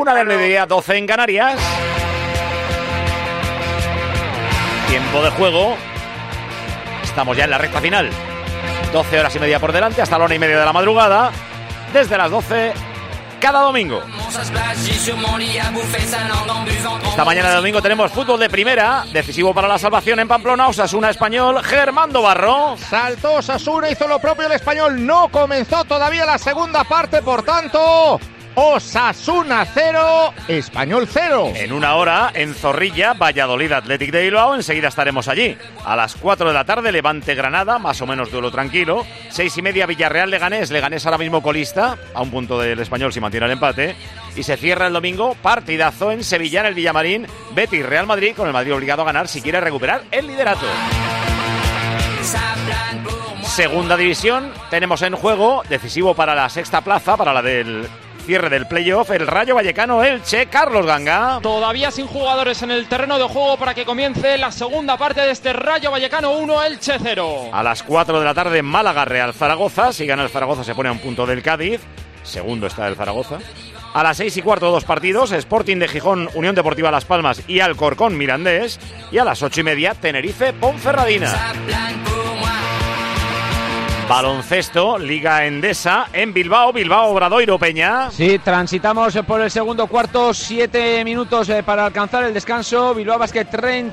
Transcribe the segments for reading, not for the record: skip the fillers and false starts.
1 del mediodía, 12 en Canarias. Tiempo de juego. Estamos ya en la recta final. 12 horas y media por delante, hasta la 1:30 de la madrugada. Desde las 12, cada domingo. Esta mañana de domingo tenemos fútbol de primera, decisivo para la salvación en Pamplona. Osasuna Español, Germando Barro. Saltó Osasuna, hizo lo propio el Español. No comenzó todavía la segunda parte, por tanto... Osasuna 0, Español 0. En 1 hora, en Zorrilla, Valladolid Athletic de Bilbao. Enseguida estaremos allí. A las 4 de la tarde, Levante Granada, más o menos duelo tranquilo. 6:30, Villarreal Leganés. Leganés ahora mismo colista, a un punto del Español si mantiene el empate. Y se cierra el domingo, partidazo en Sevilla, en el Villamarín. Betis Real Madrid, con el Madrid obligado a ganar si quiere recuperar el liderato. Segunda división, tenemos en juego, decisivo para la sexta plaza, para la del cierre del playoff, el Rayo Vallecano Elche. Carlos Ganga. Todavía sin jugadores en el terreno de juego para que comience la segunda parte de este Rayo Vallecano 1, Elche 0. A las 4 de la tarde, Málaga Real Zaragoza. Si gana el Zaragoza se pone a un punto del Cádiz. Segundo está el Zaragoza. A las 6:15, 2 partidos, Sporting de Gijón, Unión Deportiva Las Palmas y Alcorcón Mirandés. Y a las 8:30, Tenerife Ponferradina. Baloncesto, Liga Endesa, en Bilbao, Obradoiro Peña. Sí, transitamos por el segundo cuarto, 7 minutos para alcanzar el descanso. Bilbao Basket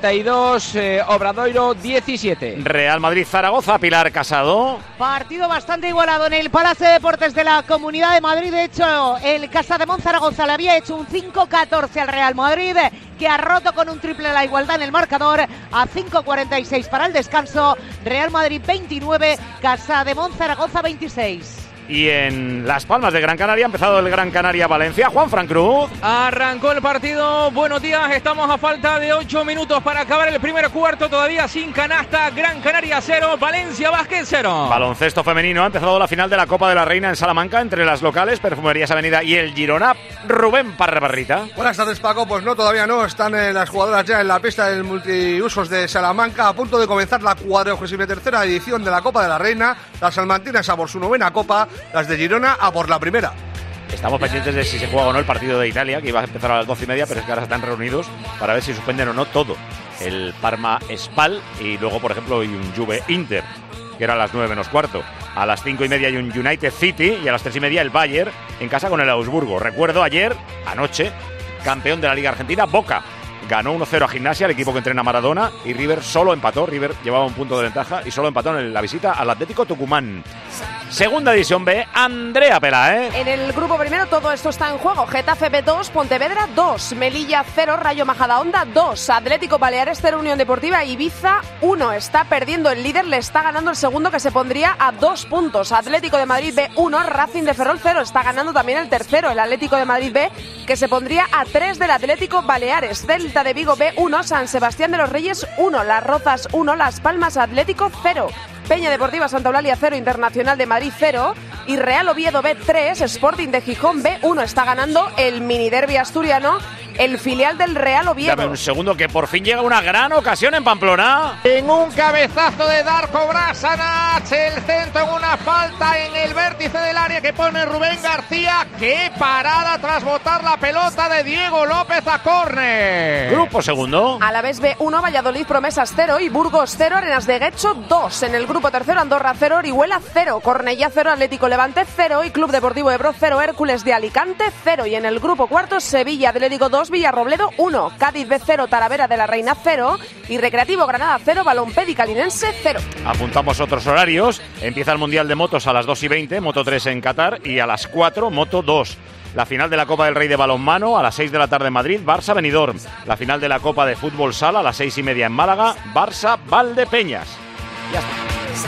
32, Obradoiro 17. Real Madrid Zaragoza, Pilar Casado. Partido bastante igualado en el Palacio de Deportes de la Comunidad de Madrid. De hecho, el Casademont Zaragoza le había hecho un 5-14 al Real Madrid, que ha roto con un triple la igualdad en el marcador a 5:46 para el descanso. Real Madrid 29, Casademont Zaragoza 26. Y en Las Palmas de Gran Canaria ha empezado el Gran Canaria Valencia. Juanfran Cruz. Arrancó el partido. Buenos días. Estamos a falta de 8 minutos para acabar el primer cuarto. Todavía sin canasta. Gran Canaria 0, Valencia Basket 0. Baloncesto femenino. Ha empezado la final de la Copa de la Reina en Salamanca entre las locales Perfumerías Avenida y el Girona. Rubén Parra-Barrita. Buenas tardes, Paco. Pues no, todavía no. Están las jugadoras ya en la pista del multiusos de Salamanca, a punto de comenzar la 43ª edición de la Copa de la Reina. Las salmantinas a por su 9ª Copa, las de Girona a por la primera. Estamos pendientes de si se juega o no el partido de Italia, que iba a empezar a las 12:30, pero es que ahora están reunidos para ver si suspenden o no todo. El Parma-Spal y luego, por ejemplo, hay un Juve-Inter, que era a las 9:15. A las 5:30 hay un United City y a las 3:30 el Bayern en casa con el Augsburgo. Recuerdo anoche, campeón de la Liga Argentina, Boca. Ganó 1-0 a Gimnasia, el equipo que entrena Maradona, y River solo empató. River llevaba un punto de ventaja y solo empató en la visita al Atlético Tucumán. Segunda división B, Andrea Peláez. En el grupo primero todo esto está en juego. Getafe B 2, Pontevedra 2, Melilla 0, Rayo Majadahonda 2, Atlético Baleares 0, Unión Deportiva Ibiza 1. Está perdiendo el líder, le está ganando el segundo, que se pondría a 2 puntos. Atlético de Madrid B 1, Racing de Ferrol 0. Está ganando también el tercero, el Atlético de Madrid B, que se pondría a 3 del Atlético Baleares. Celta de Vigo B 1, San Sebastián de los Reyes 1, Las Rozas 1, Las Palmas Atlético 0. Peña Deportiva Santa Eulalia 0, Internacional de Madrid 0 y Real Oviedo B 3, Sporting de Gijón B 1. Está ganando el mini derbi asturiano, el filial del Real Oviedo. Dame un segundo, que por fin llega una gran ocasión en Pamplona. En un cabezazo de Darko Brasanac, el centro en una falta en el vértice del área que pone Rubén García. ¡Qué parada tras botar la pelota de Diego López a córner! Grupo segundo. Alavés B 1, Valladolid Promesas 0 y Burgos 0, Arenas de Guecho 2. En el grupo tercero, Andorra 0, Orihuela 0, Cornellá 0, Atlético Levante 0 y Club Deportivo Ebro 0, Hércules de Alicante 0. Y en el grupo cuarto, Sevilla Atlético 2, Villarrobledo 1, Cádiz B 0, Talavera de la Reina 0 y Recreativo Granada 0, Balompédica Linense 0. Apuntamos otros horarios. Empieza el Mundial de Motos a las 2:20, Moto 3 en Qatar, y a las 4, Moto 2. La final de la Copa del Rey de Balonmano a las 6 de la tarde en Madrid, Barça Benidorm. La final de la Copa de Fútbol Sala a las 6:30 en Málaga, Barça Valdepeñas. Ya está.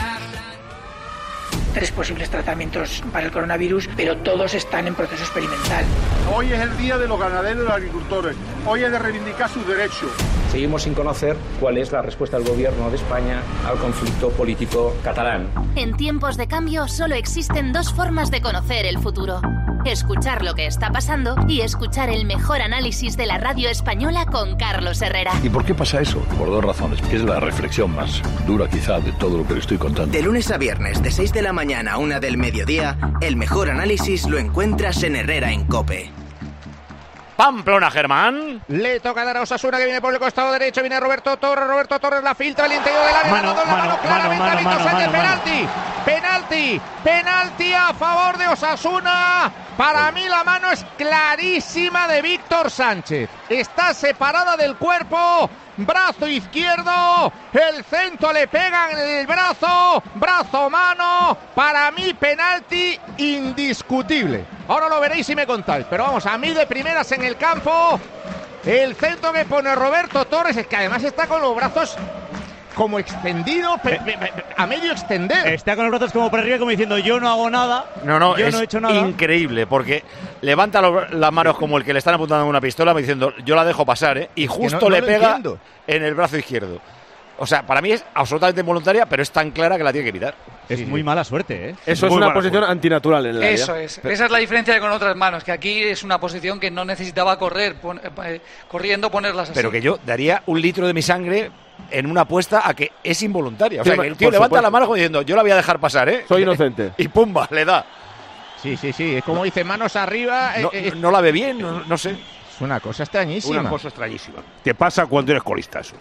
3 posibles tratamientos para el coronavirus, pero todos están en proceso experimental. Hoy es el día de los ganaderos y los agricultores. Hoy es de reivindicar sus derechos. Seguimos sin conocer cuál es la respuesta del gobierno de España al conflicto político catalán. En tiempos de cambio solo existen 2 formas de conocer el futuro: escuchar lo que está pasando y escuchar el mejor análisis de la radio española con Carlos Herrera. ¿Y por qué pasa eso? Por 2 razones, que es la reflexión más dura quizá de todo lo que le estoy contando. De lunes a viernes, de 6 de la mañana a 1 del mediodía, el mejor análisis lo encuentras en Herrera en COPE. Pamplona, Germán. Le toca dar a Osasuna, que viene por el costado derecho. Viene Roberto Torres la filtra al interior del área. Mano, claramente Víctor Sánchez. Penalti a favor de Osasuna. Para mí la mano es clarísima de Víctor Sánchez. Está separada del cuerpo. Brazo izquierdo, el centro le pega en el brazo, mano, para mí penalti indiscutible. Ahora lo veréis y me contáis, pero vamos, a mí de primeras en el campo, el centro que pone Roberto Torres, es que además está con los brazos como extendido, a medio extender. Está con los brazos como por arriba, como diciendo, yo no hago nada. No, yo es no he hecho nada. Increíble, porque levanta las manos como el que le están apuntando en una pistola, diciendo, yo la dejo pasar, y justo le pega en el brazo izquierdo. O sea, para mí es absolutamente involuntaria, pero es tan clara que la tiene que evitar. Es muy mala suerte, ¿eh? Eso es una posición antinatural en el área. Eso es. Esa es la diferencia con otras manos, que aquí es una posición que no necesitaba corriendo, ponerlas así. Pero que yo daría 1 litro de mi sangre en una apuesta a que es involuntaria. O sea, que el tío levanta la mano como diciendo, yo la voy a dejar pasar, ¿eh? Soy inocente. Y pumba, le da. Sí. Es como dice, manos arriba. No la ve bien, no sé. Es una cosa extrañísima. Una cosa extrañísima. Te pasa cuando eres colista eso.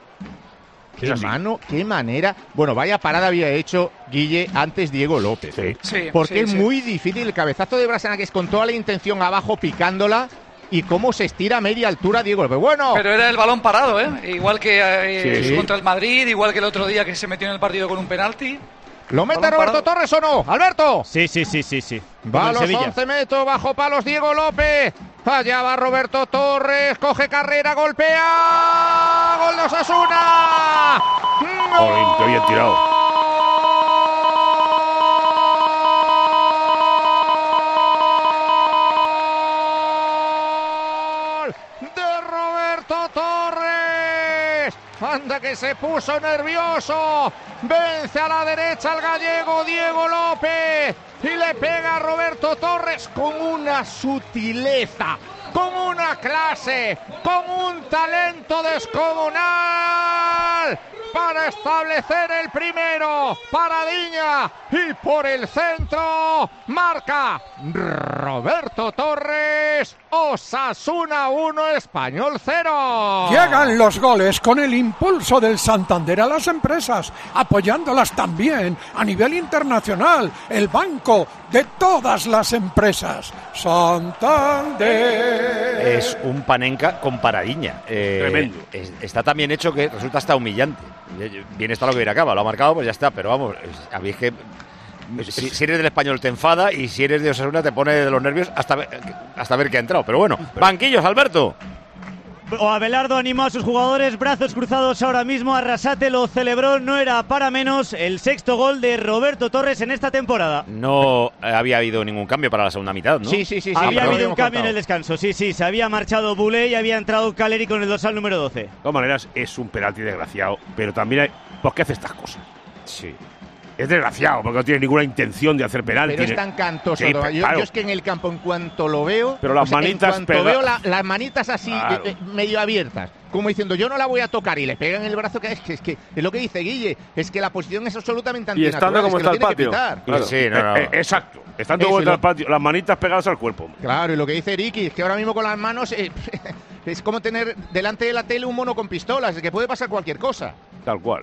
Qué manera. Bueno, vaya parada había hecho Guille antes Diego López. Porque es muy difícil el cabezazo de Brasana, que es con toda la intención abajo picándola. Y cómo se estira a media altura Diego López. Bueno. Pero era el balón parado, ¿eh? Igual que contra el Madrid, igual que el otro día que se metió en el partido con un penalti. ¿Lo mete Roberto Torres o no? ¡Alberto! Sí. Va a los 11 metros, bajo palos Diego López. Allá va Roberto Torres, coge carrera, golpea. ¡Gol de Osasuna! ¡Gol! ¡Qué bien tirado! Anda que se puso nervioso. Vence a la derecha el gallego Diego López. Y le pega a Roberto Torres con una sutileza, con una clase, con un talento descomunal. Para establecer el primero. Paradiña. Y por el centro. Marca Roberto Torres. Osasuna 1, Español 0. Llegan los goles con el impulso del Santander a las empresas, apoyándolas también a nivel internacional. El banco de todas las empresas. Santander. Es un Panenka con Paradiña. Tremendo. Está tan bien hecho que resulta hasta humillante. Bien está lo que viene acaba. Lo ha marcado, pues ya está. Pero vamos, a mí es que si eres del Español te enfada, y si eres de Osasuna te pone de los nervios hasta ver que ha entrado. Pero bueno, banquillos, Alberto. Abelardo animó a sus jugadores, brazos cruzados ahora mismo. Arrasate lo celebró, no era para menos. El 6º gol de Roberto Torres en esta temporada. No había habido ningún cambio para la segunda mitad, ¿no? Sí. Había habido un cambio en el descanso, sí. Se había marchado Bulé y había entrado Caleri con el dorsal número 12. De todas maneras, es un penalti desgraciado, pero también hay... ¿Por qué hace estas cosas? Sí. Es desgraciado, porque no tiene ninguna intención de hacer penalti. Pero es tan cantoso. Sí, yo es que en el campo, en cuanto lo veo... Pero las manitas... En cuanto veo las manitas así, medio abiertas, como diciendo, yo no la voy a tocar, y le pegan el brazo, que es lo que dice Guille, es que la posición es absolutamente antinatural. Y estando como está el patio. Claro. Sí, no. Exacto. Estando como está el patio, las manitas pegadas al cuerpo. Claro, y lo que dice Ricky, es que ahora mismo con las manos es como tener delante de la tele un mono con pistolas, es que puede pasar cualquier cosa. Tal cual.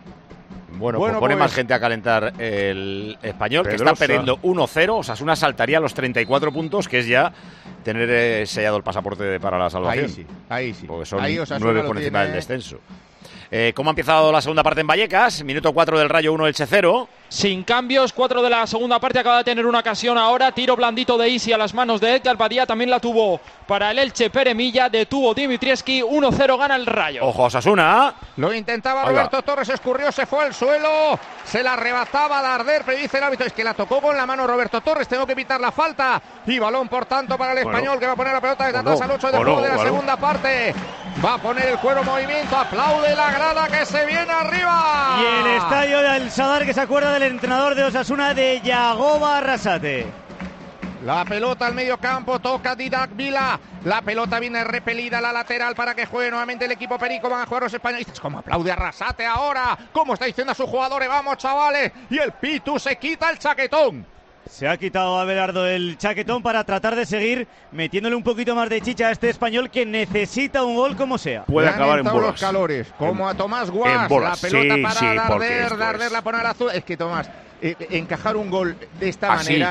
Bueno, pues pone más gente a calentar el Español, Pedrosa, que está perdiendo 1-0. Osasuna saltaría a los 34 puntos, que es ya tener sellado el pasaporte para la salvación. Ahí sí. Porque son 9 por encima del descenso. ¿Cómo ha empezado la segunda parte en Vallecas? Minuto 4 del Rayo 1, Elche 0. Sin cambios, 4 de la segunda parte. Acaba de tener una ocasión ahora. Tiro blandito de Isi a las manos de Edgar Badía. También la tuvo para el Elche Peremilla. Detuvo Dimitrievski. 1-0 gana el Rayo. Ojo, Osasuna. Lo intentaba Roberto Torres. Escurrió, se fue al suelo. Se la arrebataba Darder. Pero dice el árbitro, es que la tocó con la mano Roberto Torres. Tengo que evitar la falta. Y balón, por tanto, para el Español, que va a poner la pelota desde atrás al 8 de juego de la segunda parte. Va a poner el cuero en movimiento. Aplaude la grada que se viene arriba. Y el estadio del Sadar, que se acuerda del entrenador de Osasuna, de Yagoba Arrasate. La pelota al medio campo, toca Didac Vila. La pelota viene repelida a la lateral para que juegue nuevamente el equipo perico. Van a jugar los españolistas. Como aplaude Arrasate ahora. Como está diciendo a sus jugadores, vamos chavales. Y el Pitu se quita el chaquetón. Se ha quitado Abelardo el chaquetón para tratar de seguir metiéndole un poquito más de chicha a este español que necesita un gol como sea. Puede acabar en bolas. Los calores, como a Tomás Guas, la pelota para Darder la pone al azul. Es que Tomás, encajar un gol de esta manera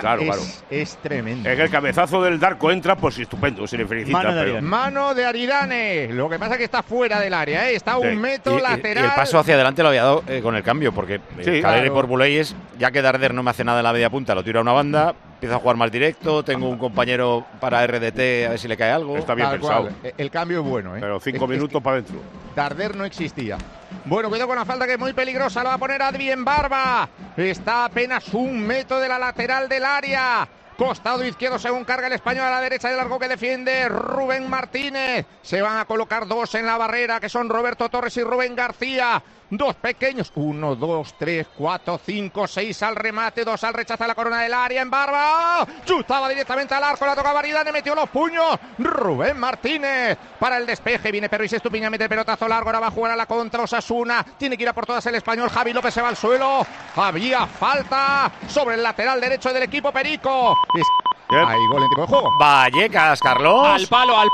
es tremendo. Es que el cabezazo del Darko entra, pues estupendo, se le felicita. Mano de Aridane, lo que pasa es que está fuera del área, está a un metro lateral. Y el paso hacia adelante lo había dado con el cambio, porque Caleri por Buleyes, ya que Darder no me hace nada en la media punta, lo tiro a una banda, empiezo a jugar más directo, tengo un compañero para RDT a ver si le cae algo. Está bien pensado. El cambio es bueno, Pero 5 minutos para adentro. Darder no existía. Bueno, cuidado con la falta que es muy peligrosa, la va a poner Adrien Barba. Está apenas 1 metro de la lateral del área. Costado izquierdo según carga el español, a la derecha de largo que defiende Rubén Martínez. Se van a colocar 2 en la barrera, que son Roberto Torres y Rubén García. 2 pequeños, 1, 2, 3, 4, 5, 6 al remate, 2 al rechazo de la corona del área en Barba. Chutaba directamente al arco, la tocaba Aridane, metió los puños. Rubén Martínez para el despeje, viene Pervis Estupiñán, mete el pelotazo largo, ahora va a jugar a la contra Osasuna. Tiene que ir a por todas el español, Javi López se va al suelo. Había falta sobre el lateral derecho del equipo perico. Hay gol en tiempo de juego. Vallecas, Carlos. Al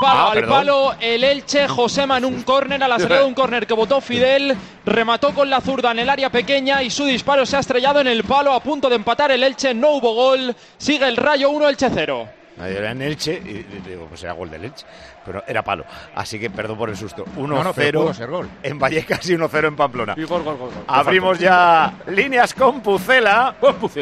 palo, el Elche, Josema en un córner, a la salida de un córner que botó Fidel, remató con la zurda en el área pequeña y su disparo se ha estrellado en el palo, a punto de empatar el Elche, no hubo gol, sigue el Rayo 1, Elche 0. Era en Elche, y digo, pues era gol del Elche, pero era palo. Así que perdón por el susto. 1-0 no, en Vallecas y 1-0 en Pamplona. Y gol. Abrimos ya líneas con Pucela.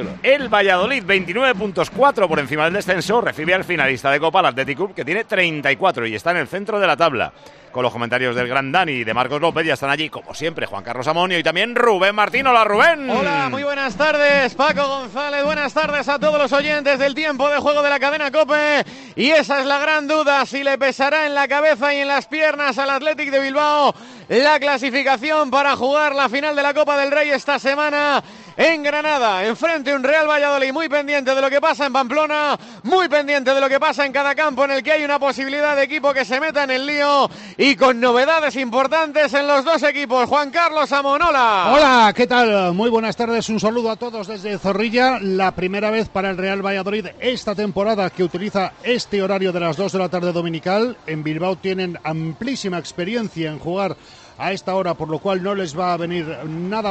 El Valladolid, 29 puntos, 4 por encima del descenso, recibe al finalista de Copa, el Athletic Club, que tiene 34 y está en el centro de la tabla. Con los comentarios del gran Dani y de Marcos López, ya están allí, como siempre, Juan Carlos Amonio y también Rubén Martín. Hola, Rubén. Hola, muy buenas tardes, Paco González. Buenas tardes a todos los oyentes del tiempo de juego de la cadena COPE. Y esa es la gran duda, si le pesará en la cabeza y en las piernas al Athletic de Bilbao la clasificación para jugar la final de la Copa del Rey esta semana en Granada, enfrente a un Real Valladolid muy pendiente de lo que pasa en Pamplona, muy pendiente de lo que pasa en cada campo en el que hay una posibilidad de equipo que se meta en el lío y con novedades importantes en los dos equipos. Juan Carlos Amonola. Hola, ¿qué tal? Muy buenas tardes, un saludo a todos desde Zorrilla. La primera vez para el Real Valladolid esta temporada que utiliza este horario de las 2 de la tarde dominical. En Bilbao tienen amplísima experiencia en jugar a esta hora, por lo cual no les va a venir nada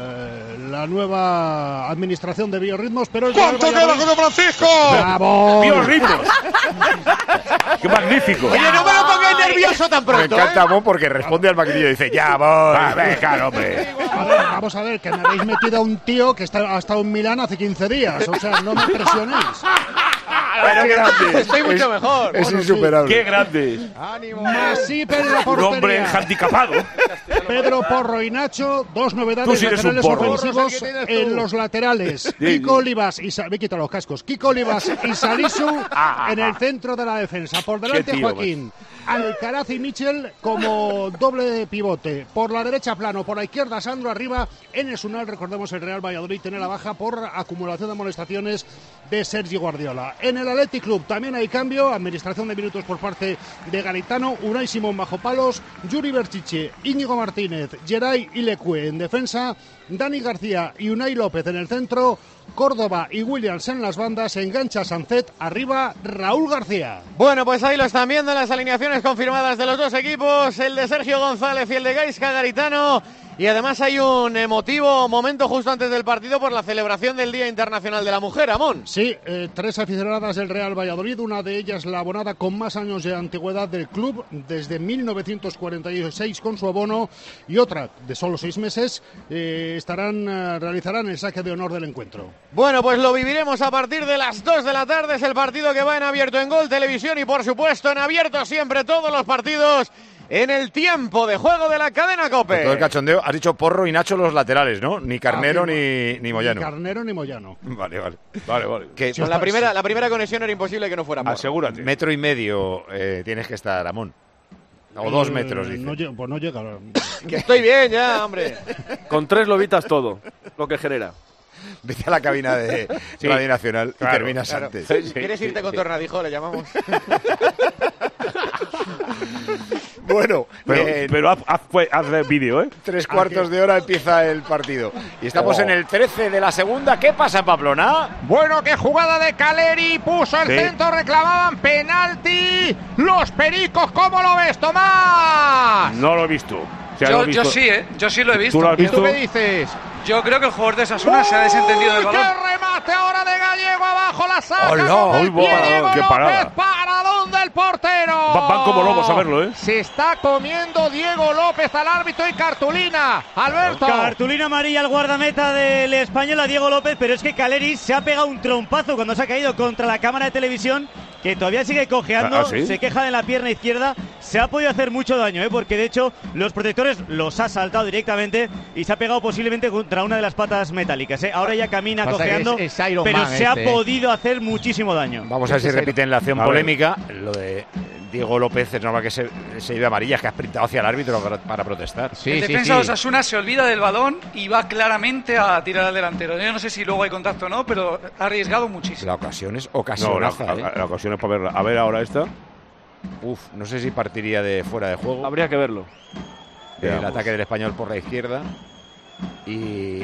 mal la nueva administración de Biorritmos, pero ¿cuánto queda, José Francisco? ¡Bravo! ¡Biorritmos! ¡Qué magnífico! Oye, no me lo pongáis nervioso tan pronto. Me encanta Mon porque responde al maquinillo y dice, ya voy. Claro, hombre. Vamos a ver, que me habéis metido a un tío que ha estado en Milán hace 15 días, o sea, no me presionéis. Pero estoy mucho mejor. Es insuperable. ¡Qué grandes! ¡Ánimo! Masip en la portería. Un hombre handicapado. Pedro Porro y Nacho, dos novedades laterales ofensivos en los laterales. Kiko Olivas y me he quitado los cascos. Kiko Olivas y Salisu en el centro de la defensa. Por delante Joaquín, Alcaraz y Michel como doble pivote. Por la derecha Plano, por la izquierda Sandro, arriba Enes Unal. Recordemos, el Real Valladolid tiene la baja por acumulación de amonestaciones de Sergi Guardiola. En el Athletic Club también hay cambio, administración de minutos por parte de Garitano, Unai Simón bajo palos, Yuri Berchiche, Íñigo Martínez, Geray y Lecue en defensa, Dani García y Unai López en el centro, Córdoba y Williams en las bandas, engancha Sancet, arriba Raúl García. Bueno, pues ahí lo están viendo, las alineaciones confirmadas de los dos equipos, el de Sergio González y el de Gaizka Garitano. Y además hay un emotivo momento justo antes del partido por la celebración del Día Internacional de la Mujer, Amón. Sí, 3 aficionadas del Real Valladolid, una de ellas la abonada con más años de antigüedad del club, desde 1946 con su abono, y otra de solo 6 meses, realizarán el saque de honor del encuentro. Bueno, pues lo viviremos a partir de las 2 de la tarde, es el partido que va en abierto en Gol Televisión y por supuesto en abierto siempre todos los partidos en el tiempo de juego de la cadena COPE. Todo el cachondeo, has dicho Porro y Nacho los laterales, ¿no? Ni Carnero ni Moyano. Ni Carnero ni Moyano. Vale. Que si la primera conexión era imposible que no fuera Porro. Asegúrate. 1,5 metros tienes que estar, Ramón. O 2 metros, dice. Pues no llega. Que estoy bien ya, hombre. Con 3 lo evitas todo, lo que genera. Vete a la cabina de Radio Nacional y terminas antes. ¿Quieres irte con Tornadijo? Le llamamos. Bueno, pero haz vídeo, ¿eh? 3/4 de hora empieza el partido. Y estamos en el 13 de la segunda. ¿Qué pasa en Pamplona? Bueno, qué jugada de Caleri. Puso el centro, reclamaban penalti. Los pericos, ¿cómo lo ves, Tomás? No lo he visto. Yo sí, yo sí lo he visto. ¿Tú lo has visto? ¿Y tú qué dices? Yo creo que el jugador de Osasuna se ha desentendido del balón. ¡Qué remate ahora de Gallego! Abajo la saca. ¡Qué parada! ¡Paradón del portero! Van como lobos a verlo, ¿eh? Se está comiendo Diego López al árbitro y cartulina. Alberto. Cartulina amarilla al guardameta del Español, a Diego López, pero es que Caleri se ha pegado un trompazo cuando se ha caído contra la cámara de televisión, que todavía sigue cojeando, ¿sí? Se queja de la pierna izquierda. Se ha podido hacer mucho daño, porque de hecho los protectores los ha saltado directamente y se ha pegado posiblemente contra una de las patas metálicas. Ahora ya camina cojeando, pero se ha podido hacer muchísimo daño. Vamos a ver si repiten la acción polémica. Lo de Diego López es normal que se lleve amarilla, que ha sprintado hacia el árbitro para protestar. El defensa de Osasuna se olvida del balón y va claramente a tirar al delantero. Yo no sé si luego hay contacto o no, pero ha arriesgado muchísimo. La ocasión es ocasionaza. La ocasión es para verla. A ver ahora esta. No sé si partiría de fuera de juego. Habría que verlo. El ataque del Español por la izquierda. Y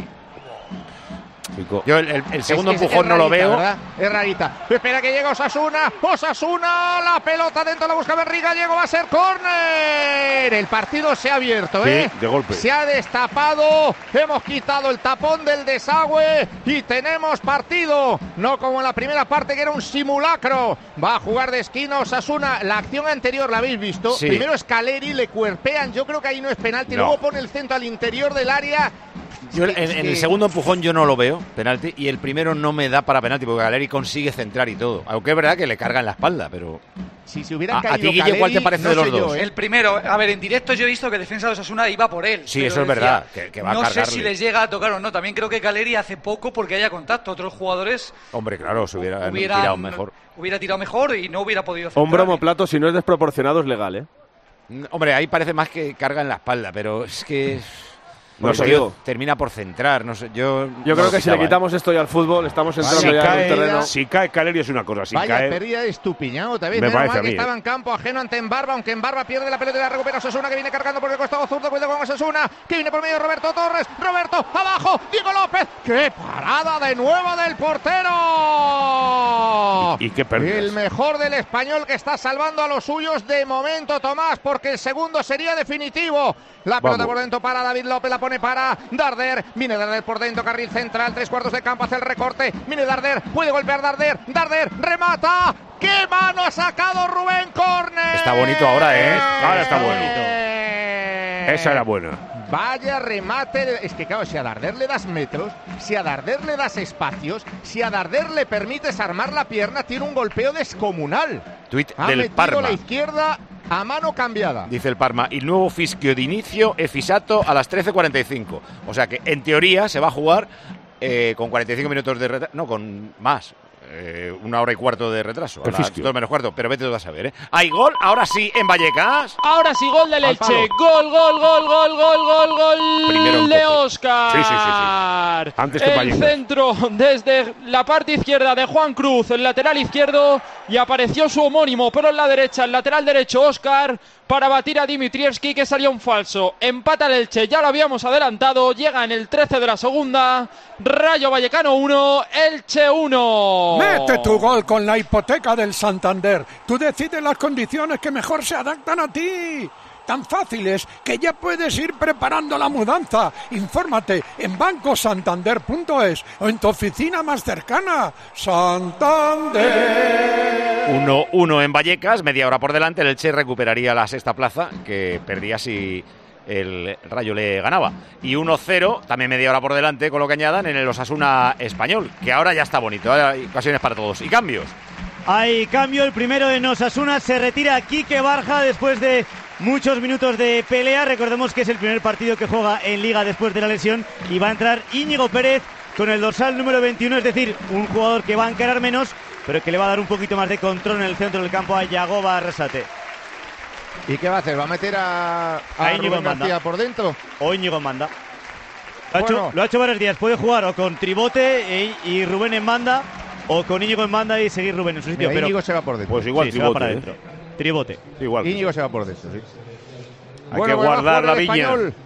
yo el segundo empujón no lo veo. ¿Verdad? Es rarita. Espera que llega Osasuna. Osasuna, la pelota dentro, la busca Benri Gallego, va a ser córner. El partido se ha abierto, de golpe. Se ha destapado. Hemos quitado el tapón del desagüe y tenemos partido. No como en la primera parte, que era un simulacro. Va a jugar de esquina Osasuna. La acción anterior la habéis visto. Sí. Primero es Caleri, le cuerpean. Yo creo que ahí no es penalti. Luego pone el centro al interior del área. Yo en el segundo empujón yo no lo veo penalti, y el primero no me da para penalti porque Caleri consigue centrar y todo, aunque es verdad que le carga en la espalda, pero si se hubiera caído a ti, Guille, ¿cuál te parece de los dos? El primero, a ver, en directo yo he visto que el defensa de Osasuna iba por él. Sí, eso es verdad, que va a cargarle. No sé si les llega a tocar o no, también creo que Caleri hace poco porque haya contacto. Otros jugadores, hombre, claro, se hubiera tirado mejor. Hubiera tirado mejor y no hubiera podido centrar. Hombro omoplato, si no es desproporcionado, es legal, ¿eh? Hombre, ahí parece más que carga en la espalda, pero es que No sé, digo. Termina por centrar, no sé. Yo creo que si le quitamos esto ya al fútbol, estamos entrando ya en un terreno. Si cae Caleri es una cosa. Si Vaya cae, pérdida de Estupiñán otra vez. Me Menos parece mal que a mí, estaba en campo ajeno ante Embarba, aunque Embarba pierde la pelota y la recupera Osasuna, que viene cargando por el costado zurdo. Cuidado con Osasuna, que viene por medio Roberto Torres. Roberto, abajo, Diego López. ¡Qué parada de nuevo del portero! ¿Y qué pérdida? El mejor del Español, que está salvando a los suyos de momento, Tomás, porque el segundo sería definitivo. La pelota por dentro para David López, la pone para Darder. Viene Darder por dentro, carril central, 3/4 de campo, hace el recorte. Viene Darder, puede golpear Darder. Darder remata. ¡Qué mano ha sacado Rubén! Córner. Está bonito ahora, ¿eh? Ahora está bonito. Esa era buena. Vaya remate. Es que claro, si a Darder le das metros, si a Darder le das espacios, si a Darder le permites armar la pierna, tiene un golpeo descomunal. Tuit ha del metido Parma. La izquierda a mano cambiada. Dice el Parma, il nuevo fischio de inicio è fissato a las 13:45. O sea que en teoría se va a jugar con 45 minutos de retraso. No, con más. 1 hora y cuarto de retraso. A las 2 menos cuarto, pero vete tú a saber, ¿eh? Hay gol, ahora sí, en Vallecas. Ahora sí, gol del Elche. Gol de Óscar. Sí. Antes que el Vallecas. Centro desde la parte izquierda de Juan Cruz, el lateral izquierdo, y apareció su homónimo, pero en la derecha, el lateral derecho, Óscar, para batir a Dimitrievski, que salía un falso. Empata el Elche, ya lo habíamos adelantado, llega en el 13 de la segunda. Rayo Vallecano 1, Elche 1. Mete tu gol con la hipoteca del Santander. Tú decides las condiciones que mejor se adaptan a ti. Tan fáciles que ya puedes ir preparando la mudanza. Infórmate en bancosantander.es o en tu oficina más cercana. Santander. 1-1 en Vallecas, media hora por delante. El Elche recuperaría la sexta plaza, que perdía si el Rayo le ganaba. Y 1-0, también media hora por delante, con lo que añadan, en el Osasuna Español, que ahora ya está bonito. Ahora hay ocasiones para todos. Y cambios. Hay cambio, el primero en Osasuna, se retira Quique Barja después de muchos minutos de pelea. Recordemos que es el primer partido que juega en Liga después de la lesión, y va a entrar Íñigo Pérez con el dorsal número 21, es decir, un jugador que va a encarar menos, pero que le va a dar un poquito más de control en el centro del campo a Yagoba Arrasate. ¿Y qué va a hacer? ¿Va a meter a Íñigo Rubén García por dentro? O Íñigo en banda. Lo ha hecho varios días. Puede jugar o con Tribote y Rubén en banda, o con Íñigo en banda y seguir Rubén en su sitio. Pero Íñigo se va por dentro. Pues igual sí, Tribote, se va para adentro. tribote. Igual. Íñigo se va por dentro, sí. Hay que guardar la viña. Español.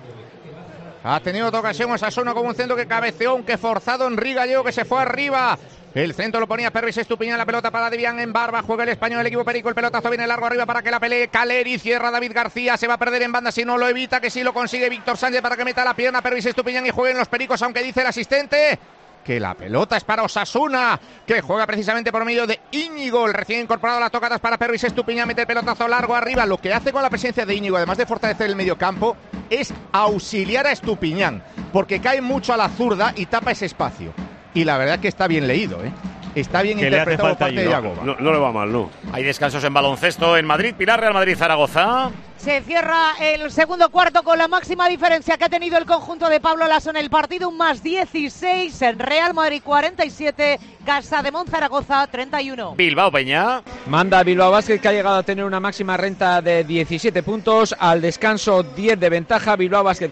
Ha tenido otra ocasión Osasuna con un centro que cabeceó, aunque forzado Henry Gallego, que se fue arriba. El centro lo ponía Pervis Estupiñán, la pelota para Debian en Barba, juega el español, el equipo Perico, el pelotazo viene largo arriba para que la pelee Caleri, cierra David García, se va a perder en banda si no lo evita, que sí lo consigue Víctor Sánchez para que meta la pierna Pervis Estupiñán y jueguen los Pericos, aunque dice el asistente que la pelota es para Osasuna, que juega precisamente por medio de Íñigo, el recién incorporado, las tocadas para Pervis Estupiñán, mete el pelotazo largo arriba. Lo que hace con la presencia de Íñigo, además de fortalecer el mediocampo, es auxiliar a Estupiñán, porque cae mucho a la zurda y tapa ese espacio. Y la verdad es que está bien leído, ¿eh? Está bien interpretado por parte de Yagoba. No le va mal, no. Hay descansos en baloncesto en Madrid. Pilar, Real Madrid-Zaragoza. Se cierra el segundo cuarto con la máxima diferencia que ha tenido el conjunto de Pablo Laso en el partido, un más 16 en Real Madrid 47, Casa de Zaragoza 31. Bilbao Peña. Manda Bilbao Basket, que ha llegado a tener una máxima renta de 17 puntos, al descanso 10 de ventaja, Bilbao Basket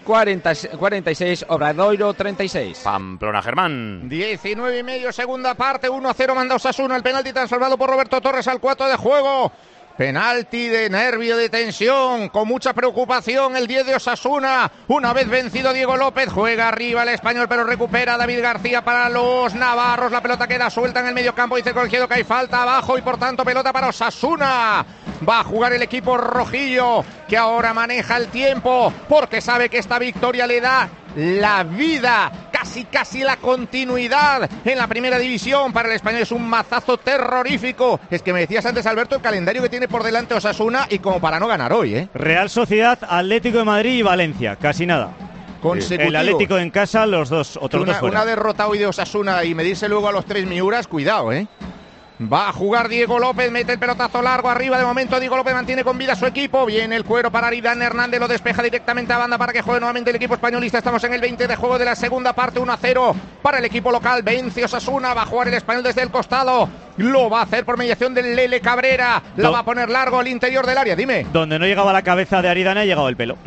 46, Obradoiro 36. Pamplona Germán. 19,5 segunda parte, 1-0 manda Osasuna, el penalti transformado por Roberto Torres al 4 de juego. Penalti de nervio, de tensión, con mucha preocupación el 10 de Osasuna. Una vez vencido Diego López, juega arriba el español, pero recupera David García para los navarros. La pelota queda suelta en el mediocampo, dice el colegiado que hay falta abajo y por tanto pelota para Osasuna. Va a jugar el equipo rojillo, que ahora maneja el tiempo, porque sabe que esta victoria le da la vida, casi la continuidad en la primera división. Para el español es un mazazo terrorífico. Es que me decías antes, Alberto, el calendario que tiene por delante Osasuna y como para no ganar hoy, ¿eh? Real Sociedad, Atlético de Madrid y Valencia, casi nada. Consecutivo. El Atlético en casa, los dos, otros dos fuera. Una derrota hoy de Osasuna y medirse luego a los 3 Miuras, cuidado, ¿eh? Va a jugar Diego López, mete el pelotazo largo arriba. De momento Diego López mantiene con vida a su equipo. Viene el cuero para Aridane Hernández, lo despeja directamente a banda para que juegue nuevamente el equipo españolista. Estamos en el 20 de juego de la segunda parte, 1-0 para el equipo local. Vence Osasuna, va a jugar el español desde el costado. Lo va a hacer por mediación del Lele Cabrera. La va a poner largo al interior del área, dime. Donde no llegaba la cabeza de Aridane, ha llegado el pelo.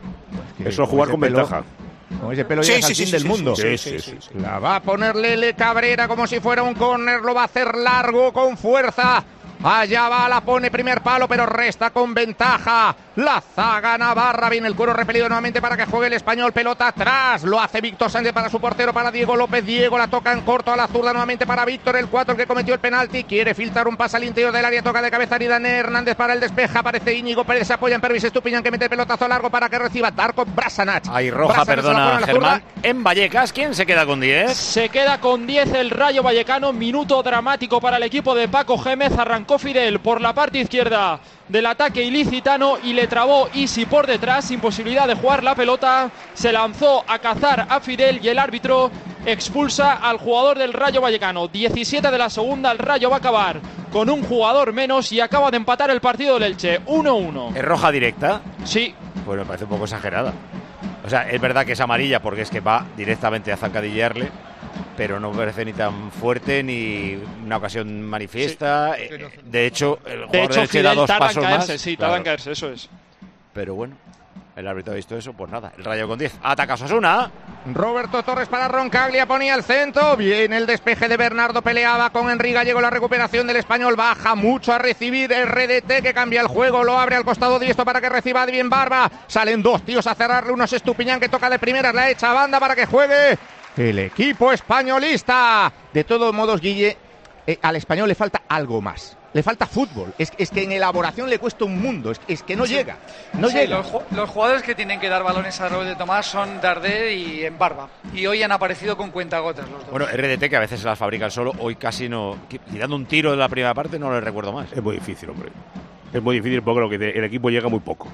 Eso es jugar con ventaja. Con ese pelo ya es al fin del mundo. Sí. La va a poner Lele Cabrera como si fuera un córner. Lo va a hacer largo con fuerza. Allá va, la pone primer palo, pero resta con ventaja. La zaga navarra, viene el cuero repelido nuevamente para que juegue el español. Pelota atrás, lo hace Víctor Sánchez para su portero, para Diego López. Diego la toca en corto a la zurda nuevamente para Víctor, el 4, el que cometió el penalti. Quiere filtrar un pase al interior del área, toca de cabeza Aridane Hernández para el despeje. Aparece Íñigo Pérez, se apoya en Pervis Estupiñán, que mete el pelotazo largo para que reciba Darko Brasanac. Hay roja, Brasanac, perdona, Germán. En Vallecas, ¿quién se queda con 10? Se queda con 10 el Rayo Vallecano. Minuto dramático para el equipo de Paco Gémez. Arrancó Fidel por la parte izquierda del ataque ilicitano y le trabó Isi por detrás, sin posibilidad de jugar la pelota. Se lanzó a cazar a Fidel y el árbitro expulsa al jugador del Rayo Vallecano. 17 de la segunda, el Rayo va a acabar con un jugador menos y acaba de empatar el partido del Elche, 1-1. ¿Es roja directa? Sí. Pues me parece un poco exagerada. O sea, es verdad que es amarilla porque es que va directamente a zancadillearle, pero no parece ni tan fuerte ni una ocasión manifiesta. Sí. De hecho, el jugador del Elche da dos pasos más. Sí, tarda en caerse, eso es. Pero bueno, el árbitro ha visto eso, pues nada, el Rayo con 10. Ataca a Osasuna. Roberto Torres para Roncaglia, ponía el centro. Viene el despeje de Bernardo, peleaba con Henry Gallego, la recuperación del español. Baja mucho a recibir RDT, que cambia el juego, lo abre al costado diestro para que reciba bien Barba. Salen dos tíos a cerrarle, uno es Estupiñán, que toca de primeras, la echa a banda para que juegue el equipo españolista. De todos modos, Guille, al español le falta algo más. Le falta fútbol. Es que en elaboración le cuesta un mundo. Es que no llega. No llega. Los jugadores que tienen que dar balones a Robert de Tomás son Dardé y Embarba. Y hoy han aparecido con cuentagotas los dos. Bueno, RDT, que a veces se las fabrican solo, hoy casi no. Tirando un tiro de la primera parte no le recuerdo más. Es muy difícil, hombre. Es muy difícil porque el equipo llega muy poco.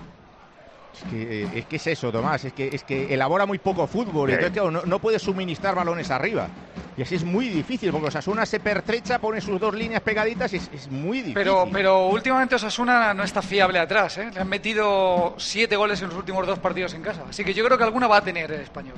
Es que es eso, Tomás, es que elabora muy poco fútbol, entonces claro, no puede suministrar balones arriba. Y así es muy difícil, porque Osasuna se pertrecha, pone sus dos líneas pegaditas y es muy difícil. Pero últimamente Osasuna no está fiable atrás, ¿eh? Le han metido 7 goles en los últimos 2 partidos en casa, así que yo creo que alguna va a tener el español.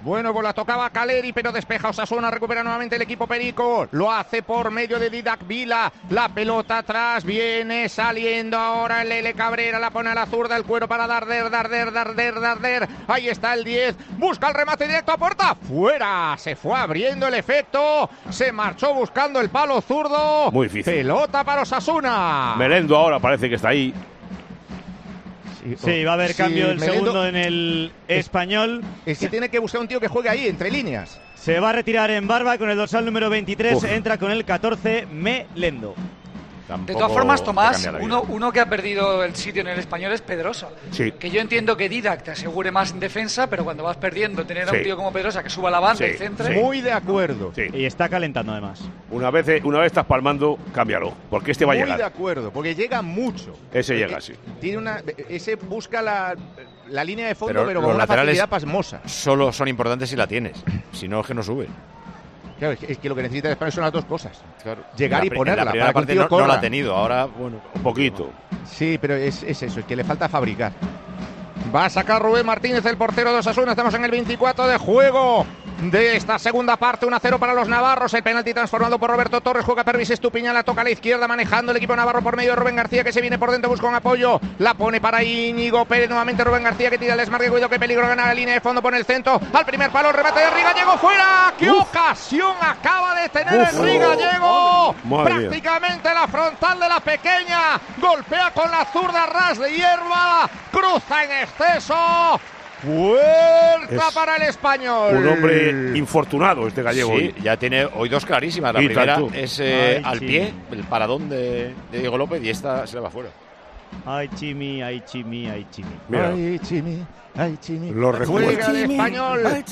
Bueno, pues la tocaba Caleri, pero despeja Osasuna, recupera nuevamente el equipo perico, lo hace por medio de Didac Vila, la pelota atrás, viene saliendo ahora el Lele Cabrera, la pone a la zurda, el cuero para Darder, ahí está el 10, busca el remate directo a puerta, fuera, se fue abriendo el efecto, se marchó buscando el palo zurdo, muy difícil. Pelota para Osasuna. Melendo ahora parece que está ahí. Sí, va a haber cambio el segundo en el Español. Es que tiene que buscar un tío que juegue ahí, entre líneas. Se va a retirar en Barba con el dorsal número 23, entra con el 14, Melendo. De todas formas, Tomás, uno que ha perdido el sitio en el Español es Pedrosa. Sí. Que yo entiendo que Didac te asegure más en defensa, pero cuando vas perdiendo, tener a un tío como Pedrosa que suba la banda y centre. Muy de acuerdo. Sí. Y está calentando además. Una vez estás palmando, cámbialo, porque este va a llegar. Muy de acuerdo, porque llega mucho. Ese llega, sí. Ese busca la línea de fondo, pero los con una laterales facilidad pasmosa. Solo son importantes si la tienes. Si no, es que no sube. Claro, es que lo que necesita el Español son las dos cosas. Claro. Llegar y ponerla. En la primera parte no la ha tenido, ahora, bueno, un poquito. Sí, pero es eso, es que le falta fabricar. Va a sacar Rubén Martínez, el portero de Osasuna. Estamos en el 24 de juego de esta segunda parte. 1-0 para los navarros. El penalti transformado por Roberto Torres. Juega Pervis Estupiñán, la toca a la izquierda, manejando el equipo navarro por medio de Rubén García, que se viene por dentro, busca un apoyo. La pone para Íñigo Pérez. Nuevamente Rubén García, que tira el desmarque. Cuidado, que peligro, gana la línea de fondo, pone el centro. Al primer palo, el remate de Enrique Gallego fuera. ¡Qué ocasión acaba de tener Enrique Gallego! Prácticamente la frontal de la pequeña. Golpea con la zurda, ras de hierba. Cruza en exceso. Puerta para el Español. Un hombre infortunado este Gallego. Sí, ya tiene hoy dos clarísimas. La primera es al pie, el paradón de Diego López, y esta se le va fuera. Ay, Chimi, ay, Chimi, ay, Chimi. Mira. Ay, Chimi. Ay, Chimi. Lo juega el Español. Ay,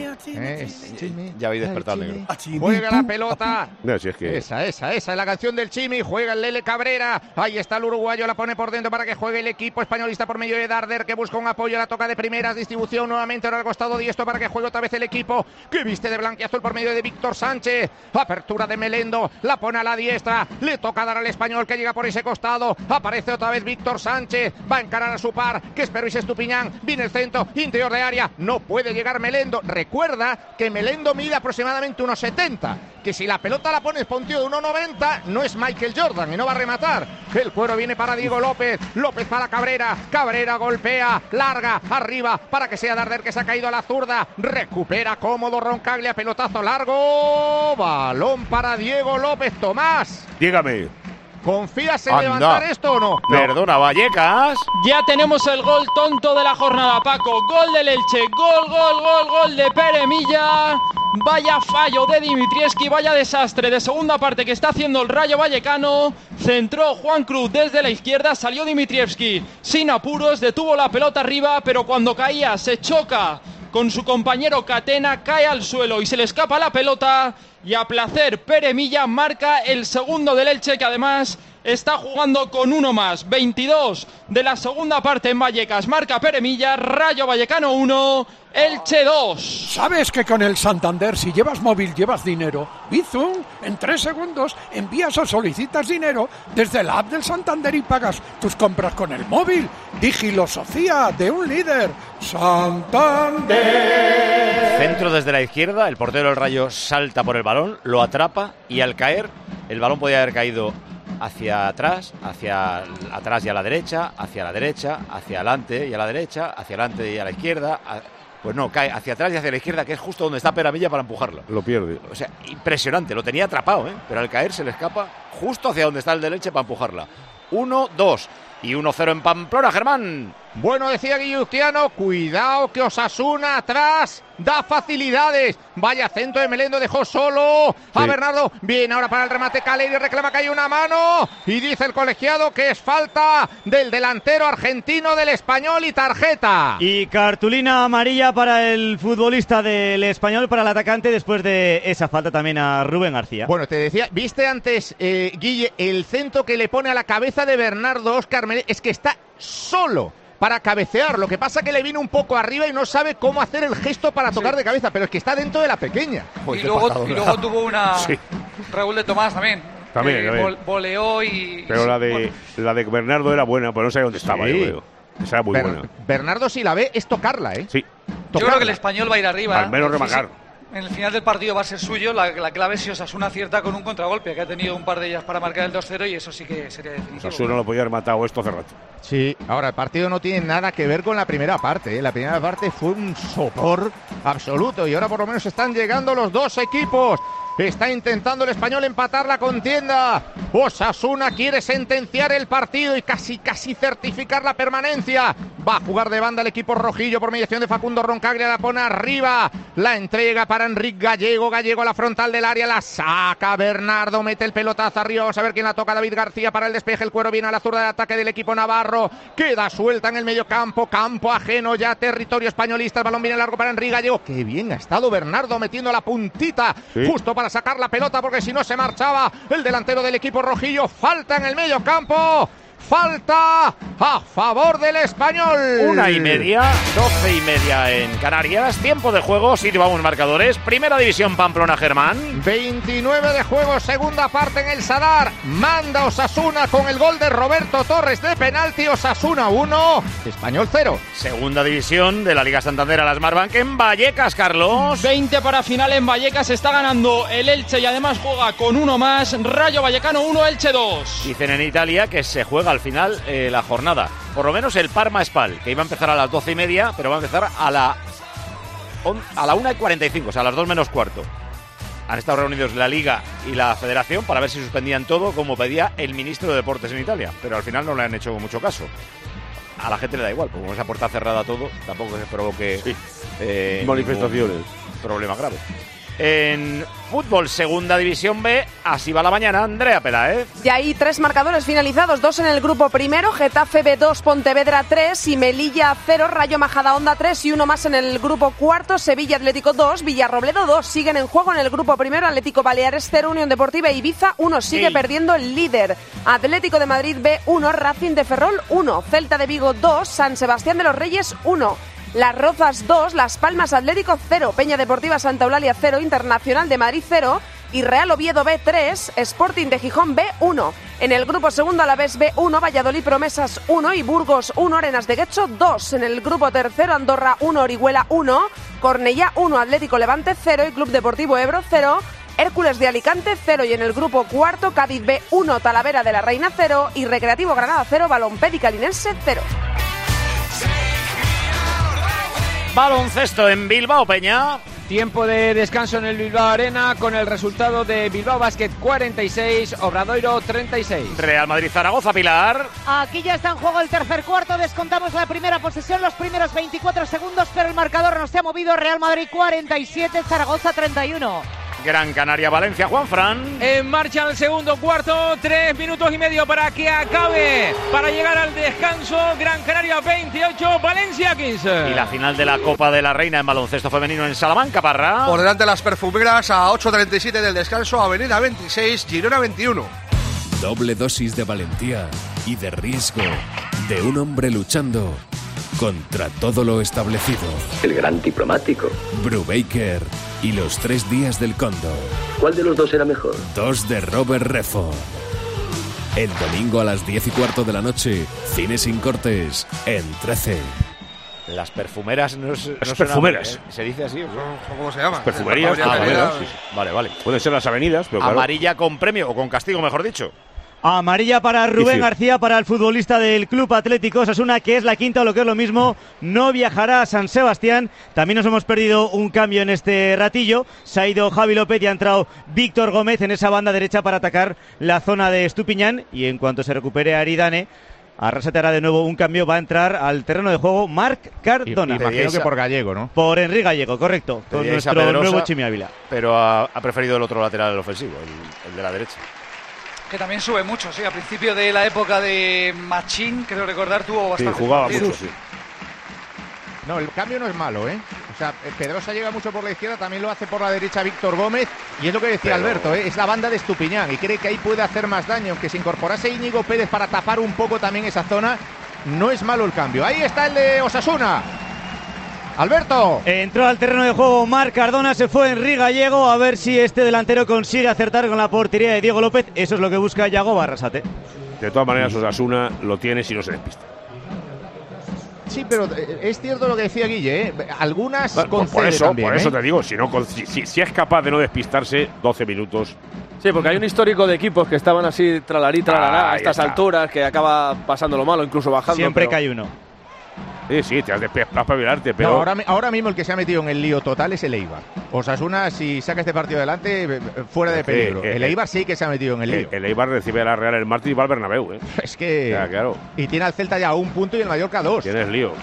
Chimi. Ya habéis despertado, negro. Juega la pelota. No, si es que... Esa es la canción del Chimi. Juega el Lele Cabrera. Ahí está el uruguayo. La pone por dentro para que juegue el equipo españolista por medio de Darder, que busca un apoyo. La toca de primeras. Distribución nuevamente ahora al costado diestro para que juegue otra vez el equipo, que viste de blanquiazul por medio de Víctor Sánchez. Apertura de Melendo. La pone a la diestra. Le toca dar al Español, que llega por ese costado. Aparece otra vez Víctor Sánchez. Va a encarar a su par, que es Pervis Estupiñán. Viene el centro, interior de área, no puede llegar Melendo. Recuerda que Melendo mide aproximadamente 1,70, que si la pelota la pones por un tío de 1,90 no es Michael Jordan y no va a rematar. El cuero viene para Diego López, López para Cabrera, Cabrera golpea, larga, arriba, para que sea Darder, que se ha caído a la zurda, recupera cómodo Roncaglia, pelotazo largo, balón para Diego López. Tomás, dígame, ¿confías en levantar esto o no? Perdona, Vallecas. Ya tenemos el gol tonto de la jornada, Paco. Gol del Elche. Gol de Pere Milla. Vaya fallo de Dimitrievski, vaya desastre de segunda parte que está haciendo el Rayo Vallecano. Centró Juan Cruz desde la izquierda, salió Dimitrievski sin apuros, detuvo la pelota arriba, pero cuando caía se choca con su compañero Catena, cae al suelo y se le escapa la pelota. Y a placer, Pere Milla marca el segundo del Elche, que además está jugando con uno más. 22 de la segunda parte en Vallecas. Marca Pere Milla, Rayo Vallecano 1, Elche 2. ¿Sabes que con el Santander, si llevas móvil, llevas dinero? Bizum, en 3 segundos envías o solicitas dinero desde la app del Santander y pagas tus compras con el móvil. Digilosofía de un líder. Santander. Centro desde la izquierda, el portero del Rayo salta por el balón, lo atrapa y al caer, el balón podía haber caído hacia atrás y a la derecha, hacia adelante y a la derecha, hacia adelante y a la izquierda. Pues no, cae hacia atrás y hacia la izquierda, que es justo donde está Pere Milla para empujarlo. Lo pierde. O sea, impresionante, lo tenía atrapado, pero al caer se le escapa justo hacia donde está el del Elche para empujarla. 1-2 y 1-0 en Pamplona, Germán. Bueno, decía Guillustiano, cuidado que Osasuna atrás da facilidades. Vaya centro de Melendo, dejó solo a Bernardo. Bien, ahora para el remate Caleri, reclama que hay una mano. Y dice el colegiado que es falta del delantero argentino del Español y tarjeta. Y cartulina amarilla para el futbolista del Español, para el atacante, después de esa falta también a Rubén García. Bueno, te decía, viste antes, Guille, el centro que le pone a la cabeza de Bernardo Óscar Melendo, es que está solo para cabecear, lo que pasa que le viene un poco arriba y no sabe cómo hacer el gesto para tocar de cabeza, pero es que está dentro de la pequeña. Y luego tuvo una Raúl de Tomás también. Voleó y... Pero la de Bernardo era buena, pero no sabía dónde estaba, yo creo. Esa era muy buena. Bernardo, si la ve, es tocarla, ¿eh? Sí. Yo creo que el Español va a ir arriba. Al menos rematar. En el final del partido va a ser suyo. La clave es si Osasuna acierta con un contragolpe, que ha tenido un par de ellas para marcar el 2-0 y eso sí que sería definitivo. Osasuna lo podía haber matado esto hace rato. Sí, ahora el partido no tiene nada que ver con la primera parte. La primera parte fue un sopor absoluto y ahora por lo menos están llegando los dos equipos. Está intentando el Español empatar la contienda. Osasuna quiere sentenciar el partido y casi certificar la permanencia. Va a jugar de banda el equipo rojillo por mediación de Facundo Roncaglia. La pone arriba. La entrega para Enric Gallego. Gallego a la frontal del área. La saca Bernardo. Mete el pelotazo arriba. Vamos a ver quién la toca. David García para el despeje. El cuero viene a la zurda de ataque del equipo navarro. Queda suelta en el medio campo. Campo ajeno ya. Territorio españolista. El balón viene largo para Enric Gallego. Qué bien ha estado Bernardo metiendo la puntita. Sí. Justo para sacar la pelota porque si no se marchaba el delantero del equipo rojillo. Falta en el medio campo. Falta a favor del Español. 1:30, 12:30 en Canarias. Tiempo de juego, sí, vamos marcadores. Primera división Pamplona, Germán. 29 de juego, segunda parte en el Sadar. Manda Osasuna con el gol de Roberto Torres de penalti. Osasuna 1, Español 0. Segunda división de la Liga Santander a la Smartbank en Vallecas, Carlos. 20 para final en Vallecas. Está ganando el Elche y además juega con uno más. Rayo Vallecano 1, Elche 2. Dicen en Italia que se juega al final la jornada. Por lo menos el Parma Spal, que iba a empezar a las 12:30, pero va a empezar a la 1:45, o sea, a las 2 menos cuarto. Han estado reunidos la Liga y la Federación para ver si suspendían todo, como pedía el ministro de Deportes en Italia. Pero al final no le han hecho mucho caso. A la gente le da igual, porque con esa puerta cerrada todo, tampoco se provoque manifestaciones. Problema grave. En fútbol, segunda división B, así va la mañana, Andrea Peláez. Y hay 3 marcadores finalizados, 2 en el grupo primero, Getafe B2, Pontevedra 3 y Melilla 0, Rayo Majadahonda 3 y uno más en el grupo cuarto, Sevilla Atlético 2, Villarrobledo 2. Siguen en juego en el grupo primero, Atlético Baleares 0, Unión Deportiva Ibiza 1, sigue perdiendo el líder. Atlético de Madrid B1, Racing de Ferrol 1, Celta de Vigo 2, San Sebastián de los Reyes 1. Las Rozas 2, Las Palmas Atlético 0, Peña Deportiva Santa Eulalia 0, Internacional de Madrid 0 y Real Oviedo B3, Sporting de Gijón B1. En el grupo segundo Alavés B1, Valladolid Promesas 1 y Burgos 1, Arenas de Guecho 2. En el grupo tercero Andorra 1, Orihuela 1, Cornellá 1, Atlético Levante 0 y Club Deportivo Ebro 0. Hércules de Alicante 0 y en el grupo cuarto Cádiz B1, Talavera de la Reina 0 y Recreativo Granada 0, Balompédica Linense 0. Baloncesto en Bilbao, Peña. Tiempo de descanso en el Bilbao Arena con el resultado de Bilbao Basket 46, Obradoiro 36. Real Madrid Zaragoza, Pilar. Aquí ya está en juego el tercer cuarto, descontamos la primera posesión, los primeros 24 segundos, pero el marcador no se ha movido. Real Madrid 47, Zaragoza 31. Gran Canaria, Valencia, Juanfran. En marcha el segundo cuarto, 3 minutos y medio para que acabe, para llegar al descanso. Gran Canaria 28, Valencia 15. Y la final de la Copa de la Reina en baloncesto femenino en Salamanca, Parra. Por delante las perfumeras a 8:37 del descanso, Avenida 26, Girona 21. Doble dosis de valentía y de riesgo de un hombre luchando contra todo lo establecido. El gran diplomático. Brubaker y los 3 días del Cóndor. ¿Cuál de los dos era mejor? 2 de Robert Redford. El domingo a las 10:15 de la noche, cine sin cortes en 13. Las perfumeras no es... Las perfumeras. ¿Se dice así? ¿Cómo se llama? Perfumerías. Sí. Vale. Pueden ser las avenidas, pero claro. Amarilla con premio o con castigo, mejor dicho. Amarilla para Rubén García, para el futbolista del Club Atlético Osasuna, que es la quinta o lo que es lo mismo, no viajará a San Sebastián. También nos hemos perdido un cambio en este ratillo. Se ha ido Javi López y ha entrado Víctor Gómez en esa banda derecha para atacar la zona de Estupiñán. Y en cuanto se recupere Aridane, Arrasate hará de nuevo un cambio, va a entrar al terreno de juego Marc Cardona. Imagino que por Gallego, ¿no? Por Enrique Gallego, correcto, con nuestro nuevo Chimi Ávila. Pero ha preferido el otro lateral ofensivo, el de la derecha. Que también sube mucho, sí. A principio de la época de Machín, creo recordar, tuvo bastante. Sí, jugaba mucho, sí. No, el cambio no es malo, ¿eh? O sea, Pedrosa llega mucho por la izquierda, también lo hace por la derecha Víctor Gómez. Y es lo que decía Alberto, ¿eh? Es la banda de Estupiñán y cree que ahí puede hacer más daño. Aunque se incorporase Íñigo Pérez para tapar un poco también esa zona, no es malo el cambio. Ahí está el de Osasuna. Alberto. Entró al terreno de juego Marc Cardona, se fue Enrique Gallego, a ver si este delantero consigue acertar con la portería de Diego López. Eso es lo que busca Yago Arrasate. De todas maneras, Osasuna lo tiene si no se despista. Sí, pero es cierto lo que decía Guille, ¿eh? Algunas por eso también, te digo, si es capaz de no despistarse, 12 minutos. Sí, porque hay un histórico de equipos que estaban así tralarí, tralará, a estas alturas, que acaba pasando lo malo, incluso bajando. Siempre cae uno. Sí, te has de espabilarte, pero... No, ahora mismo el que se ha metido en el lío total es el Eibar. Osasuna, si saca este partido adelante, fuera de peligro. El Eibar sí que se ha metido en el lío. El Eibar recibe a la Real el martes y va al Bernabéu, ¿eh? Es que... Ya, claro. Y tiene al Celta ya a 1 punto y el Mallorca 2. Tienes lío.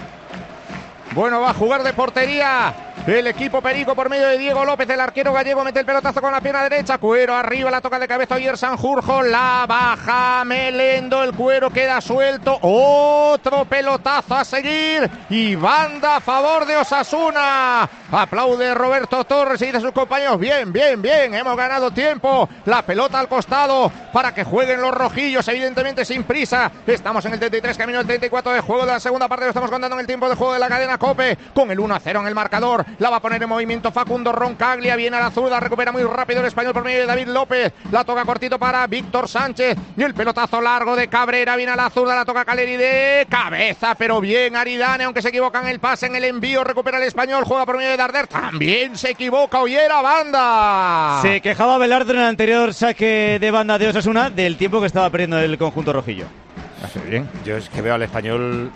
Bueno, va a jugar de portería el equipo perico por medio de Diego López. El arquero gallego mete el pelotazo con la pierna derecha. Cuero arriba, la toca de cabeza Oyer Sanjurjo. La baja Melendo. El Cuero queda suelto. Otro pelotazo a seguir. Y banda a favor de Osasuna. Aplaude Roberto Torres y dice a sus compañeros: bien. Hemos ganado tiempo. La pelota al costado para que jueguen los rojillos. Evidentemente sin prisa. Estamos en el 33, camino del 34 de juego de la segunda parte. Lo estamos contando en el tiempo de juego de la cadena COPE. Con el 1-0 en el marcador. La va a poner en movimiento Facundo Roncaglia. Viene a la zurda. Recupera muy rápido el español por medio de David López. La toca cortito para Víctor Sánchez. Y el pelotazo largo de Cabrera. Viene a la zurda. La toca Caleri de cabeza. Pero bien Aridane. Aunque se equivoca en el pase, en el envío. Recupera el español. Juega por medio de Darder. También se equivoca Ollera. Banda. Se quejaba Velardo en el anterior saque de banda de Osasuna del tiempo que estaba perdiendo el conjunto rojillo. Hace bien. Yo es que veo al español...